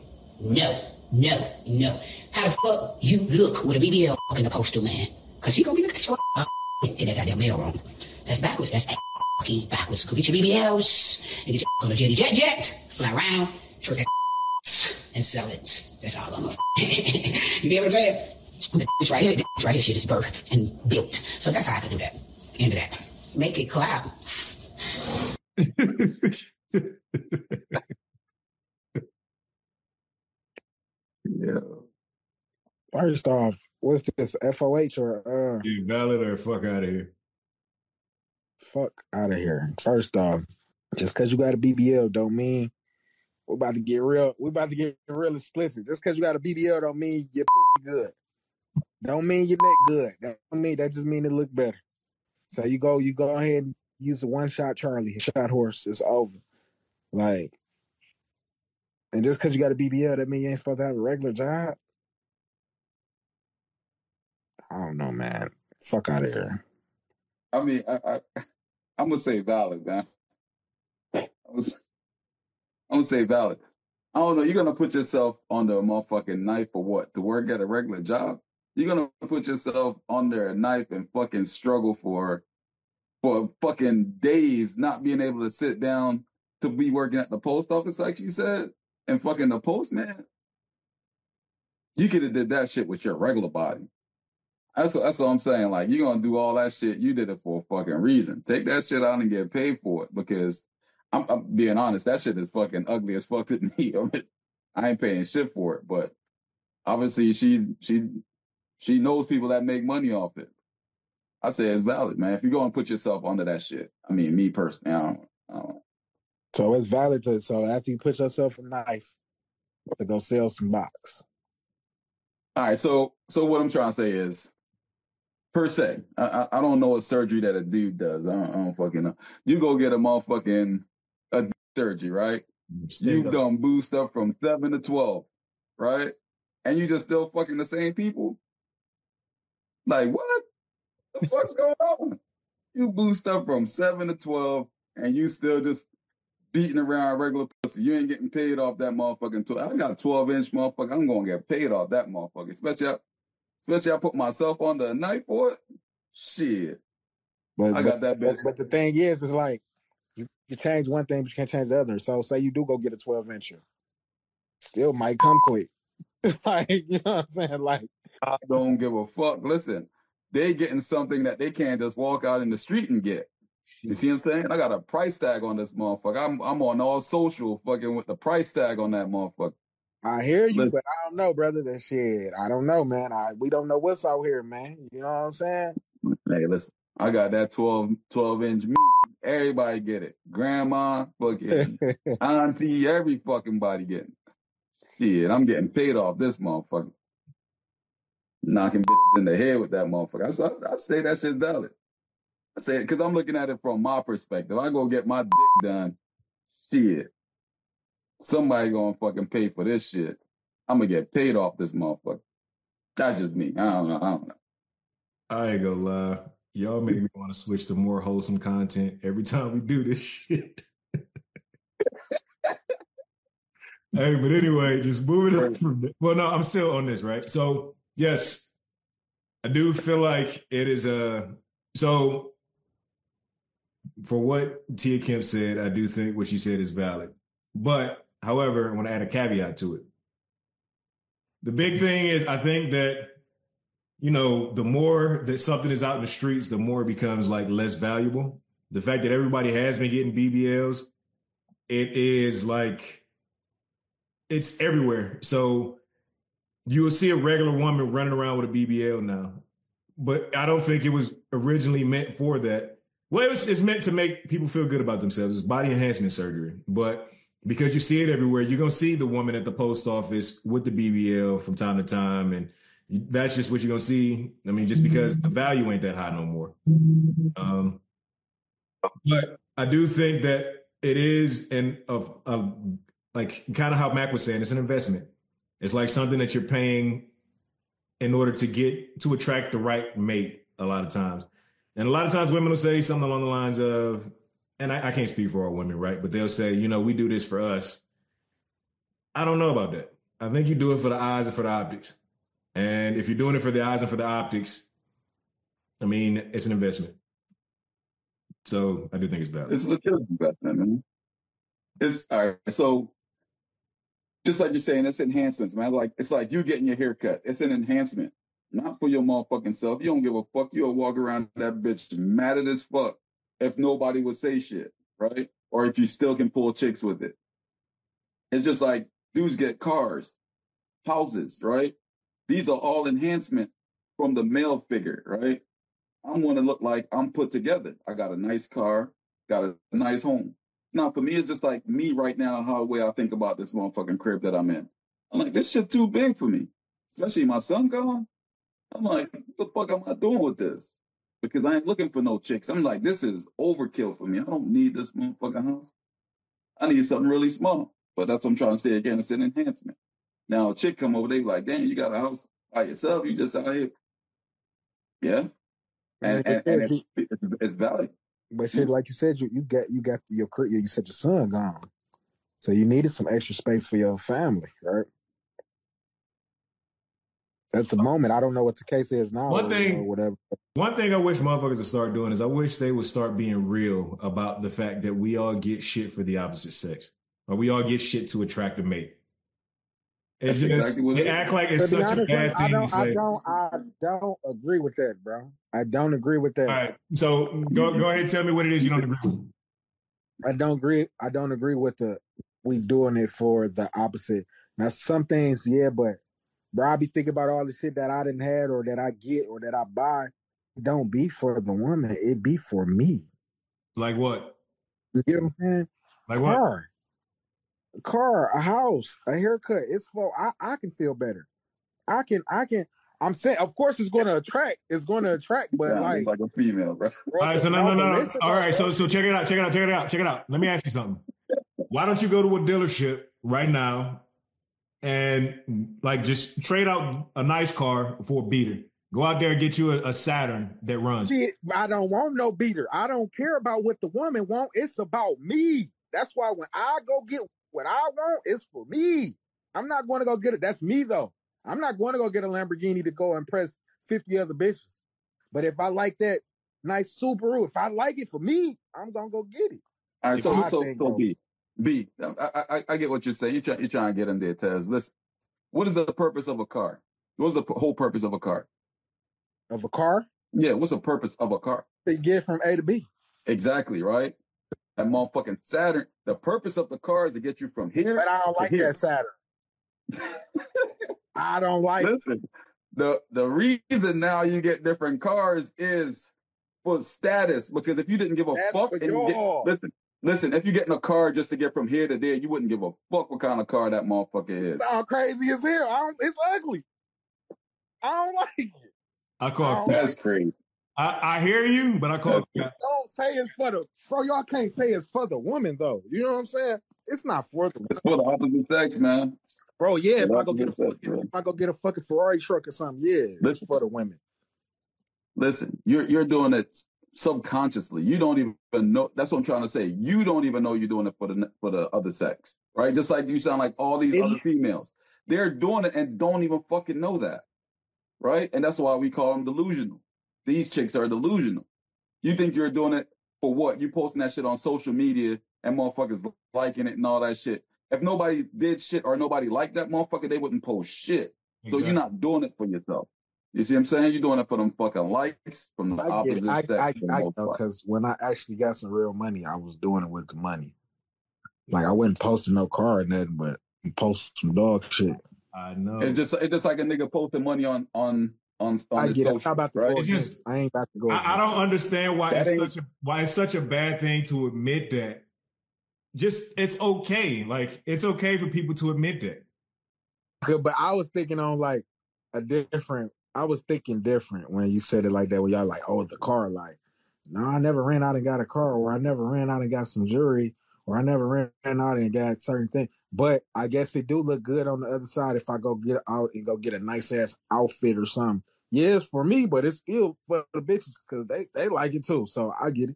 No. How the fuck you look with a BBL in the postal man? Because he gonna be looking at your in that goddamn mail room. That's backwards. That's fucking backwards. Go get your BBLs and get your on a jet, fly around, twerk that and sell it. That's all I'm you feel what I'm saying? This right here shit is birthed and built. So that's how I can do that. End of that. Make it clap. Yeah. First off, what's this? FOH or You valid or fuck out of here? Fuck out of here. First off, just because you got a BBL don't mean we're about to get real. We're about to get real explicit. Just because you got a BBL don't mean your pussy good. Don't mean your neck good. That just mean it look better. So you go ahead and use a one-shot Charlie, shot horse. It's over. Like, and just because you got a BBL, that mean you ain't supposed to have a regular job? I don't know, man. Fuck out of here. I mean, I'm gonna say valid, man. I'm gonna say valid. I don't know. You're gonna put yourself under a motherfucking knife for what? To work at a regular job? You're gonna put yourself under a knife and fucking struggle for fucking days, not being able to sit down to be working at the post office, like you said, and fucking the postman. You could have did that shit with your regular body. That's what I'm saying. Like, you're gonna do all that shit. You did it for a fucking reason. Take that shit out and get paid for it, because I'm being honest, that shit is fucking ugly as fuck to me. I ain't paying shit for it, but obviously she knows people that make money off it. I say it's valid, man. If you go and put yourself under that shit, I mean, me personally, I don't. So it's valid so after you put yourself a knife to go sell some box. All right, so what I'm trying to say is, per se, I don't know what surgery that a dude does. I don't fucking know. You go get a motherfucking surgery, right? You've done boost up from 7 to 12, right? And you just still fucking the same people? Like, what the fuck's going on? You boost up from 7 to 12 and you still just beating around regular pussy. You ain't getting paid off that motherfucking 12. I got a 12-inch motherfucker. I'm going to get paid off that motherfucker. Especially I put myself under a knife for it. Shit. I got that bitch. But the thing is, it's like, you change one thing, but you can't change the other. So say you do go get a 12-incher. Still might come quick. Like, you know what I'm saying? Like, I don't give a fuck. Listen, they getting something that they can't just walk out in the street and get. You see what I'm saying? I got a price tag on this motherfucker. I'm on all social fucking with the price tag on that motherfucker. I hear you, but I don't know, brother. That shit, I don't know, man. We don't know what's out here, man. You know what I'm saying? Hey, listen, I got that 12-inch meat. Everybody get it. Grandma, fucking auntie, every fucking body getting it. Shit, I'm getting paid off this motherfucker. Knocking bitches in the head with that motherfucker. I say that shit's valid. I say it because I'm looking at it from my perspective. I go get my dick done. Shit. Somebody gonna fucking pay for this shit. I'm gonna get paid off this motherfucker. That's just me. I don't know. I ain't gonna lie. Y'all make me want to switch to more wholesome content every time we do this shit. Hey, but anyway, just moving on from that. Well, no, I'm still on this, right? So, yes, I do feel like it is so for what Tia Kemp said, I do think what she said is valid. But, however, I want to add a caveat to it. The big thing is, I think that, you know, the more that something is out in the streets, the more it becomes like less valuable. The fact that everybody has been getting BBLs, it is like, it's everywhere. So you will see a regular woman running around with a BBL now. But I don't think it was originally meant for that. Well, it's meant to make people feel good about themselves. It's body enhancement surgery. But because you see it everywhere, you're going to see the woman at the post office with the BBL from time to time. And that's just what you're going to see. I mean, just because the value ain't that high no more. But I do think that it is like kind of how Mac was saying, it's an investment. It's like something that you're paying in order to attract the right mate a lot of times. And a lot of times women will say something along the lines of, and I can't speak for all women, right? But they'll say, you know, we do this for us. I don't know about that. I think you do it for the eyes and for the optics. And if you're doing it for the eyes and for the optics, I mean, it's an investment. So I do think it's valid. It's a legitimate investment, man. It's all right. So just like you're saying, it's enhancements, man. Like it's like you getting your hair cut. It's an enhancement, not for your motherfucking self. You don't give a fuck. You'll walk around that bitch mad as fuck if nobody would say shit, right? Or if you still can pull chicks with it. It's just like dudes get cars, houses, right? These are all enhancement from the male figure, right? I want to look like I'm put together. I got a nice car, got a nice home. Now, for me, it's just like me right now, how the way I think about this motherfucking crib that I'm in. I'm like, this shit too big for me. Especially my son gone. I'm like, what the fuck am I doing with this? Because I ain't looking for no chicks. I'm like, this is overkill for me. I don't need this motherfucking house. I need something really small. But that's what I'm trying to say again. It's an enhancement. Now, a chick come over, they like, damn, you got a house by yourself. You just out here. Yeah. And it's valid. But shit, like you said, you got your career. You said your son gone, so you needed some extra space for your family, right? At the moment, I don't know what the case is now. One thing I wish motherfuckers would start doing is I wish they would start being real about the fact that we all get shit for the opposite sex, or we all get shit to attract a mate. It's That's just exactly what they it is. act like it's To be such a honest, bad thing to say. I don't agree with that, bro. I don't agree with that. All right, so go ahead and tell me what it is you don't agree with. I don't agree with we doing it for the opposite. Now, some things, yeah, but bro, I be thinking about all the shit that I didn't had or that I get or that I buy. It don't be for the woman. It be for me. Like what? You get what I'm saying? Like what? Car, a house, a haircut. It's for I can feel better. I'm saying, of course, it's going to attract. But like a female, bro. All right, so no. All right, so check it out. Let me ask you something. Why don't you go to a dealership right now and like just trade out a nice car for a beater? Go out there and get you a Saturn that runs. Shit, I don't want no beater. I don't care about what the woman want. It's about me. That's why when I go get what I want, it's for me. I'm not going to go get it. That's me though. I'm not going to go get a Lamborghini to go impress 50 other bitches. But if I like that nice Subaru, if I like it for me, I'm going to go get it. All right, so B, I get what you're saying. You're trying to get in there, Tez. Listen, what is the purpose of a car? What's the whole purpose of a car? Of a car? Yeah, what's the purpose of a car? To get from A to B. Exactly, right? That motherfucking Saturn, the purpose of the car is to get you from here. But I don't like that Saturn. I don't like. Listen, the reason now you get different cars is for status. Because if you didn't give a fuck, listen, if you're getting a car just to get from here to there, you wouldn't give a fuck what kind of car that motherfucker is. Sound crazy as hell. It's ugly. I don't like it. That's crazy. I hear you, but I call. Don't say it's for the bro. Y'all can't say it's for the woman though. You know what I'm saying? It's not for the. It's for the opposite sex, man. Bro, yeah. If I go get a fucking Ferrari truck or something, yeah, it's for the women. Listen, you're doing it subconsciously. You don't even know. That's what I'm trying to say. You don't even know you're doing it for the other sex, right? Just like you sound like all these other females. They're doing it and don't even fucking know that, right? And that's why we call them delusional. These chicks are delusional. You think you're doing it for what? You posting that shit on social media and motherfuckers liking it and all that shit. If nobody did shit or nobody liked that motherfucker, they wouldn't post shit. Exactly. So you're not doing it for yourself. You see what I'm saying? You're doing it for them fucking likes from the opposite sex. I know, because when I actually got some real money, I was doing it with the money. Like, I wasn't posting no car or nothing, but post some dog shit. I know. It's just like a nigga posting money on his social, right? It's just, I ain't about to go. I don't understand why it's such a bad thing to admit that. Just, it's okay. Like, it's okay for people to admit that. Good, but I was thinking on like I was thinking different when you said it like that, where y'all like, oh, the car, like, no, I never ran out and got a car, or I never ran out and got some jewelry, or I never ran out and got certain things. But I guess it do look good on the other side if I go get out and go get a nice ass outfit or something. Yeah, it's for me, but it's still for the bitches because they like it too. So I get it.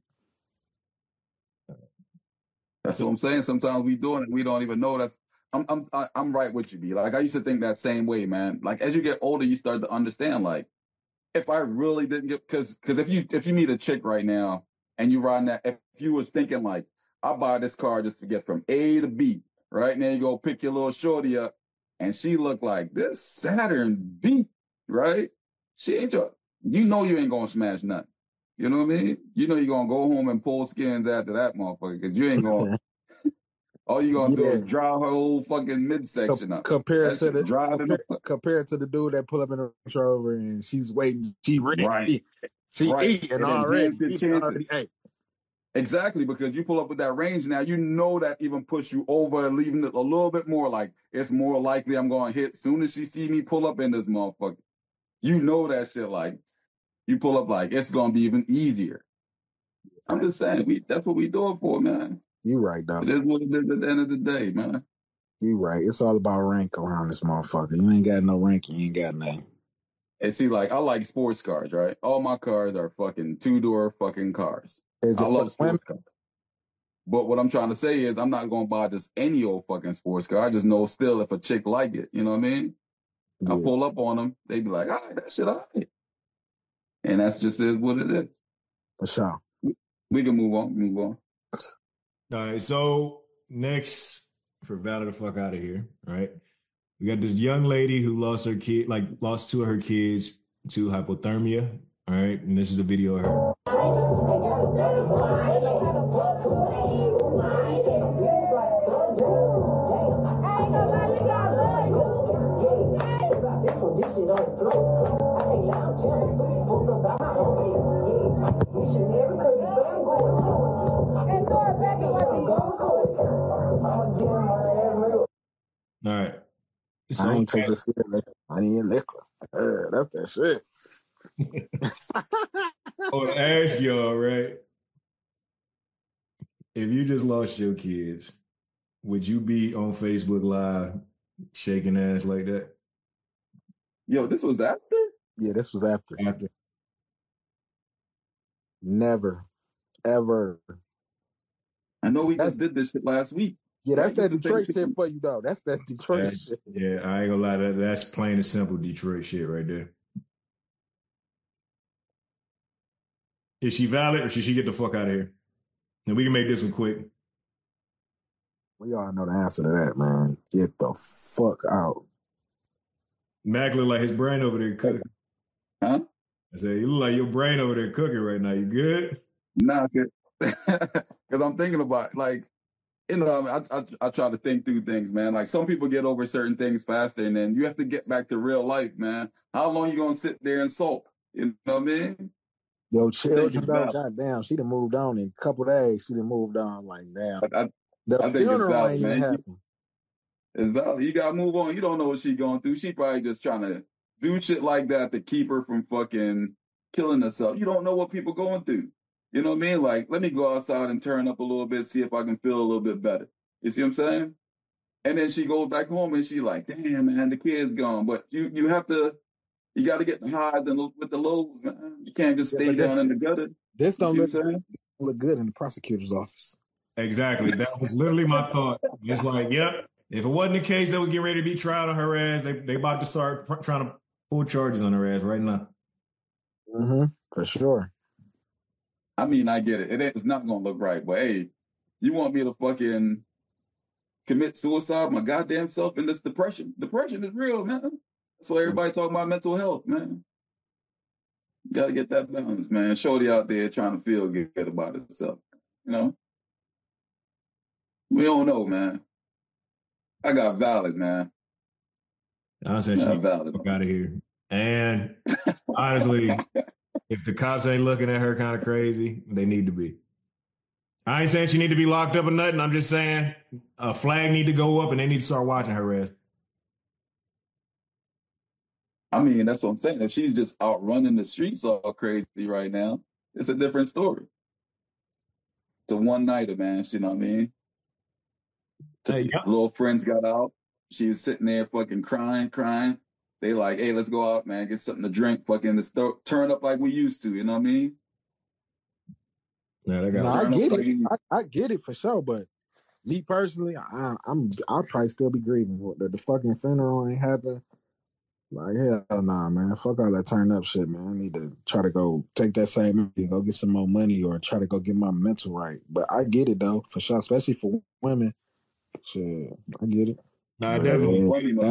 That's what I'm saying. Sometimes we doing it, we don't even know. I'm right with you, B. Like, I used to think that same way, man. Like, as you get older, you start to understand, like, if I really didn't get, because if you meet a chick right now and you ride that, if you was thinking like, I buy this car just to get from A to B, right? And then you go pick your little shorty up and she look like this Saturn B, right? She ain't you know you ain't gonna smash nothing. You know what I mean? You know you're gonna go home and pull skins after that motherfucker, because you ain't gonna all you gonna do is drive her whole fucking midsection up. Compared to the dude that pull up in the Range Rover and she's waiting, she ready, she eating already. Exactly, because you pull up with that range now, you know that even push you over, leaving it a little bit more like it's more likely I'm going to hit soon as she see me pull up in this motherfucker. You know that shit, like, you pull up like it's going to be even easier. I'm just saying, that's what we do it for, man. You right, though. It is what it is at the end of the day, man. You right. It's all about rank around this motherfucker. You ain't got no rank, you ain't got nothing. And see, like, I like sports cars, right? All my cars are fucking two-door fucking cars. I love sports cars. But what I'm trying to say is I'm not going to buy just any old fucking sports car. I just know still if a chick like it, you know what I mean? Yeah. I pull up on them, they be like, all right, that shit all right. And that's just what it is. For sure. We can move on. All right, so next, for Valor the fuck out of here, right? We got this young lady who lost two of her kids to hypothermia. All right, and this is a video of her. All right. So, I ain't taking shit. I need liquor. That's that shit. I want to ask y'all, right? If you just lost your kids, would you be on Facebook Live shaking ass like that? Yo, this was after? Yeah, this was after. After. Never. Ever. I know we just did this shit last week. Yeah, that's Right? that Detroit shit for you, though. That's that Detroit shit. Yeah, I ain't gonna lie. That's plain and simple Detroit shit right there. Is she valid or should she get the fuck out of here? And we can make this one quick. We all know the answer to that, man. Get the fuck out. Mac look like his brain over there cooking. Huh? I said, you look like your brain over there cooking right now. You good? Nah, good. Because I'm thinking about, like, you know, I try to think through things, man. Like, some people get over certain things faster, and then you have to get back to real life, man. How long you gonna sit there and sulk? You know what I mean? Yo, children, though, goddamn, she done moved on in a couple days. She done moved on, like, damn. The funeral ain't even happened. It's valid. You gotta move on. You don't know what she going through. She probably just trying to do shit like that to keep her from fucking killing herself. You don't know what people going through. You know what I mean? Like, let me go outside and turn up a little bit, see if I can feel a little bit better. You see what I'm saying? And then she goes back home and she like, damn, man, the kid's gone. But you got to get the highs and with the lows, man. You can't just stay down in the gutter. This don't look good in the prosecutor's office. Exactly. That was literally my thought. It's like, yep. If it wasn't the case that was getting ready to be tried on her ass, they about to start trying to pull charges on her ass right now. Mm-hmm. For sure. I mean, I get it. It's not going to look right. But, hey, you want me to fucking commit suicide my goddamn self in this depression? Depression is real, man. That's why everybody talking about mental health, man. You got to get that balance, man. Shorty out there trying to feel good about herself, you know? We don't know, man. I got valid, man. I said, valid. Fuck out of here. And honestly, if the cops ain't looking at her kind of crazy, they need to be. I ain't saying she need to be locked up or nothing. I'm just saying a flag need to go up and they need to start watching her ass. I mean, that's what I'm saying. If she's just out running the streets all crazy right now, it's a different story. It's a one-nighter, man. You know what I mean? Little friends got out. She was sitting there fucking crying. They like, hey, let's go out, man. Get something to drink. Fucking turn up like we used to. You know what I mean? Yeah, I get it. I get it for sure. But me personally, I'll probably still be grieving. The fucking funeral ain't happened. Like, hell nah, man. Fuck all that turn up shit, man. I need to try to go take that same money, go get some more money, or try to go get my mental right. But I get it though, for sure, especially for women. Shit, I get it. Nah, definitely.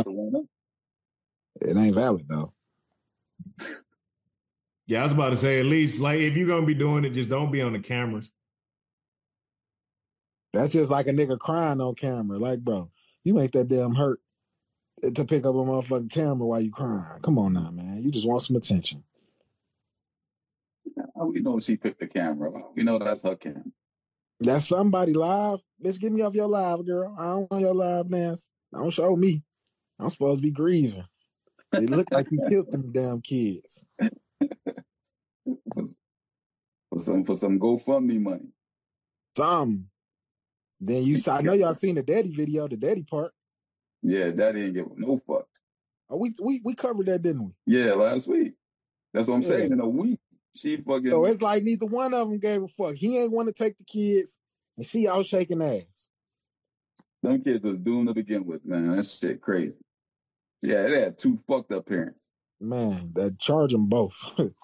It ain't valid though. Yeah, I was about to say, at least, like, if you're gonna be doing it, just don't be on the cameras. That's just like a nigga crying on camera. Like, bro, you ain't that damn hurt to pick up a motherfucking camera while you crying. Come on now, man. You just want some attention. We know she picked the camera up. We know that's her camera. That's somebody live. Bitch, get me off your live, girl. I don't want your live dance. Don't show me. I'm supposed to be grieving. It looked like you killed them damn kids. For some GoFundMe money. Some. Then I know y'all seen the daddy video, the daddy part. Yeah, daddy ain't give no fuck. Oh, we covered that, didn't we? Yeah, last week. That's what I'm saying. In a week, she fucking. So it's like neither one of them gave a fuck. He ain't want to take the kids, and she out shaking ass. Them kids was doomed to begin with, man. That shit crazy. Yeah, they had two fucked up parents. Man, that charge them both.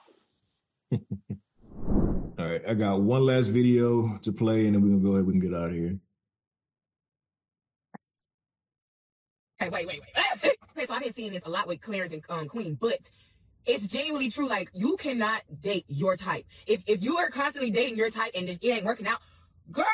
All right, I got one last video to play, and then we're gonna go ahead. We can get out of here. Hey, wait. okay, so I've been seeing this a lot with Clarence and Queen, but it's genuinely true. Like, you cannot date your type. If you are constantly dating your type and it ain't working out, girl,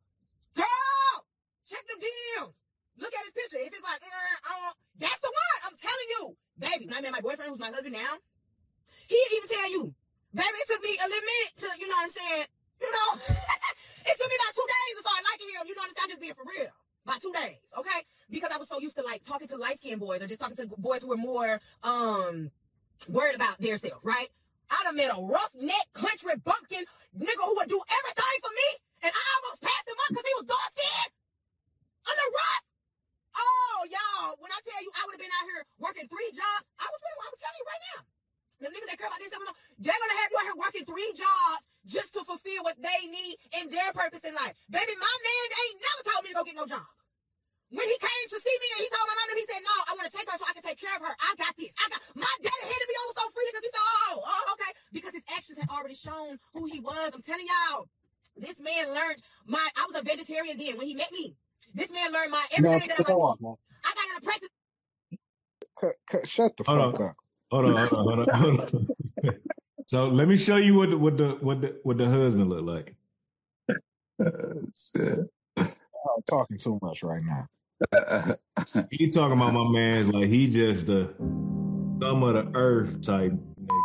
check them DMs. Look at his picture. If it's like, that's the one. I'm telling you, baby. I mean, my boyfriend, who's my husband now, he even tell you, baby, it took me a little minute to, you know what I'm saying? You know, it took me about 2 days to start liking him. You know what I'm saying? I'm just being for real. About 2 days, okay? Because I was so used to like talking to light-skinned boys or just talking to boys who were more worried about their self, right? I done met a roughneck country bumpkin nigga who would do everything for me, and I almost passed him up because he was dark-skinned. A little rough. Oh, y'all, when I tell you I would have been out here working 3 jobs, I'm telling you right now. The niggas that care about this stuff, they're going to have you out here working 3 jobs just to fulfill what they need and their purpose in life. Baby, my man ain't never told me to go get no job. When he came to see me and he told my mom, he said, no, I want to take her so I can take care of her. I got this. My daddy handed me over so freely because he said, oh, okay. Because his actions had already shown who he was. I'm telling y'all, this man learned I was a vegetarian then when he met me. This man learned everything that I like. I got to practice. Shut the fuck up. Hold on. So let me show you what the husband look like. Shit. I'm talking too much right now. He talking about my man's like he just the scum of the earth type nigga.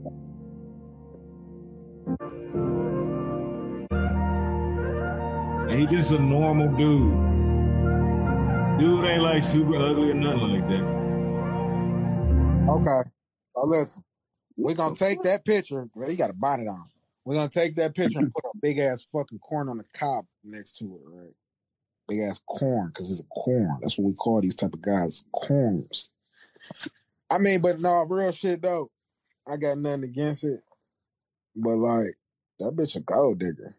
And he just a normal dude. Dude ain't like super ugly or nothing like that. Okay. So listen, we're gonna take that picture. Well, you got a bonnet on. We're gonna take that picture and put a big ass fucking corn on the cob next to it, right? Big ass corn, because it's a corn. That's what we call these type of guys, corns. I mean, but no, real shit though. I got nothing against it. But like, that bitch a gold digger.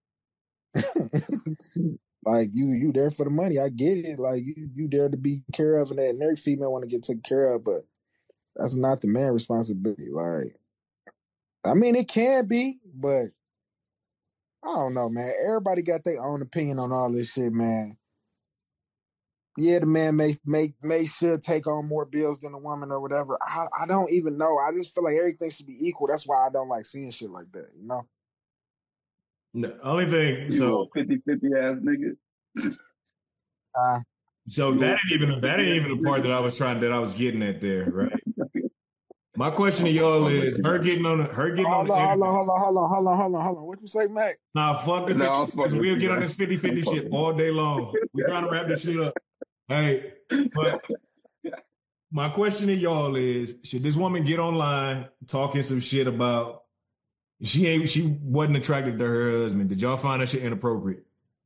Like you there for the money. I get it. Like you there to be care of, and that and every female want to get taken care of, but that's not the man's responsibility. Like, I mean, it can be, but I don't know, man. Everybody got their own opinion on all this shit, man. Yeah, the man should take on more bills than the woman or whatever. I don't even know. I just feel like everything should be equal. That's why I don't like seeing shit like that, you know? The only thing, You so 50-50 ass nigga. so that ain't even the part that I was getting at there, right? My question to y'all is her getting on the internet. Hold on. What you say, Mac? Nah, fuck it. No, We'll get on this 50-50 shit all day long. We're trying to wrap this shit up. Hey, but my question to y'all is, should this woman get online talking some shit about she wasn't attracted to her husband? Did y'all find that shit inappropriate?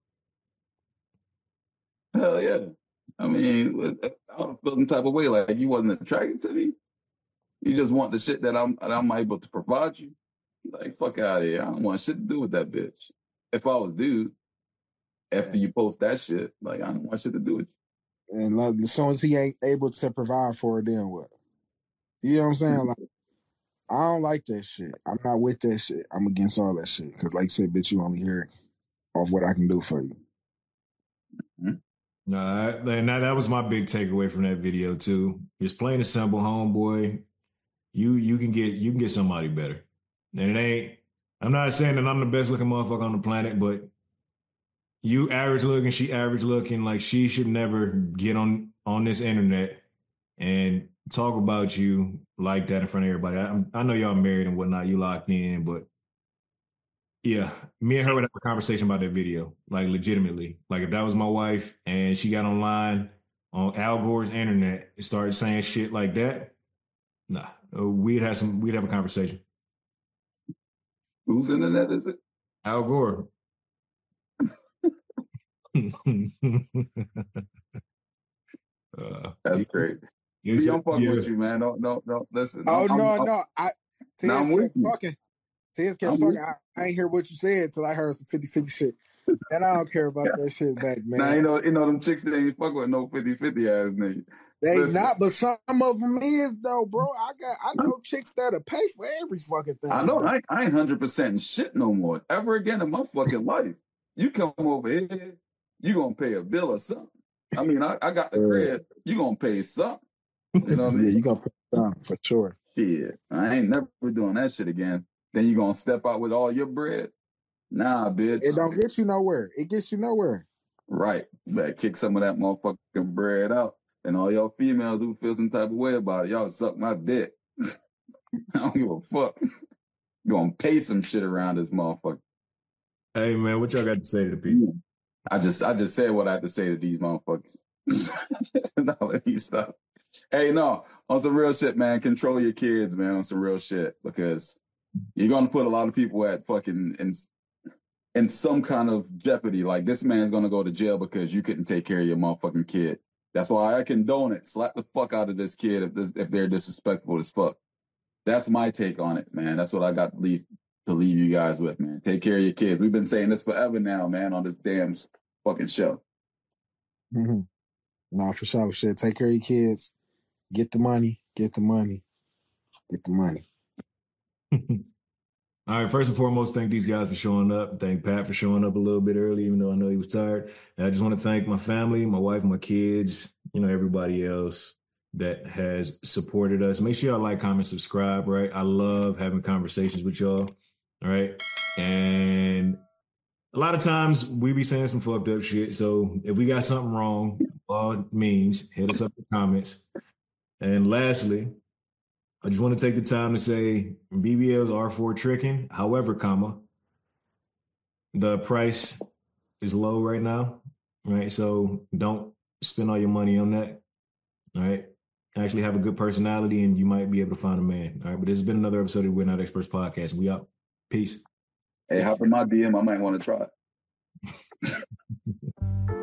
Hell yeah. I mean, I would feel some type of way like you wasn't attracted to me. You just want the shit that I'm able to provide you. Like, fuck out of here. I don't want shit to do with that bitch. If I was dude, after you post that shit, like, I don't want shit to do with you. And like, as soon as he ain't able to provide for her, then what? You know what I'm saying? Like, I don't like that shit. I'm not with that shit. I'm against all that shit. Because like you said, bitch, you only hear off what I can do for you. Mm-hmm. No, that was my big takeaway from that video too. Just plain and simple, homeboy. You can get somebody better. And it ain't. I'm not saying that I'm the best looking motherfucker on the planet, but you average looking, she average looking. Like, she should never get on this internet and talk about you like that in front of everybody. I know y'all married and whatnot, you locked in, but yeah, me and her would have a conversation about that video, like legitimately. Like, if that was my wife and she got online on Al Gore's internet and started saying shit like that, nah, we'd have a conversation. Whose internet is it? Al Gore. That's great. See, I'm fucking with you, man. Don't listen. Oh, no. I'm with you. Tiz kept talking. I ain't hear what you said until I heard some 50-50 shit. And I don't care about that shit back, man. Now, you know them chicks that ain't fuck with no 50-50 ass nigga. They not, but some of them is though, bro. I know chicks that'll pay for every fucking thing. I know. I ain't 100% in shit no more. Ever again in my fucking life. You come over here, you gonna pay a bill or something. I mean, I got the crib. You gonna pay something. You know what I Yeah, mean? you gonna put it down for sure. Shit, I ain't never doing that shit again. Then you gonna step out with all your bread? Nah, bitch. It don't get you nowhere. It gets you nowhere. Right. You better kick some of that motherfucking bread out. And all y'all females who feel some type of way about it, y'all suck my dick. I don't give a fuck. You gonna pay some shit around this motherfucker. Hey man, what y'all got to say to the people? I just said what I had to say to these motherfuckers. No, let me stop. Hey, no, on some real shit, man. Control your kids, man, on some real shit. Because you're gonna put a lot of people at fucking in some kind of jeopardy. Like this man's gonna go to jail because you couldn't take care of your motherfucking kid. That's why I condone it. Slap the fuck out of this kid if they're disrespectful as fuck. That's my take on it, man. That's what I got to leave you guys with, man. Take care of your kids. We've been saying this forever now, man, on this damn fucking show. Mm-hmm. No, for sure. Shit, take care of your kids. Get the money. Get the money. Get the money. All right, first and foremost, thank these guys for showing up. Thank Pat for showing up a little bit early, even though I know he was tired. And I just want to thank my family, my wife, my kids, everybody else that has supported us. Make sure y'all like, comment, subscribe, right? I love having conversations with y'all, all right? And a lot of times we be saying some fucked up shit. So if we got something wrong, all means, hit us up in the comments. And lastly, I just want to take the time to say BBLs are for tricking. However, the price is low right now, right? So don't spend all your money on that, all right? Actually have a good personality and you might be able to find a man, all right? But this has been another episode of We're Not Experts Podcast. We out. Peace. Hey, hop in my DM. I might want to try it.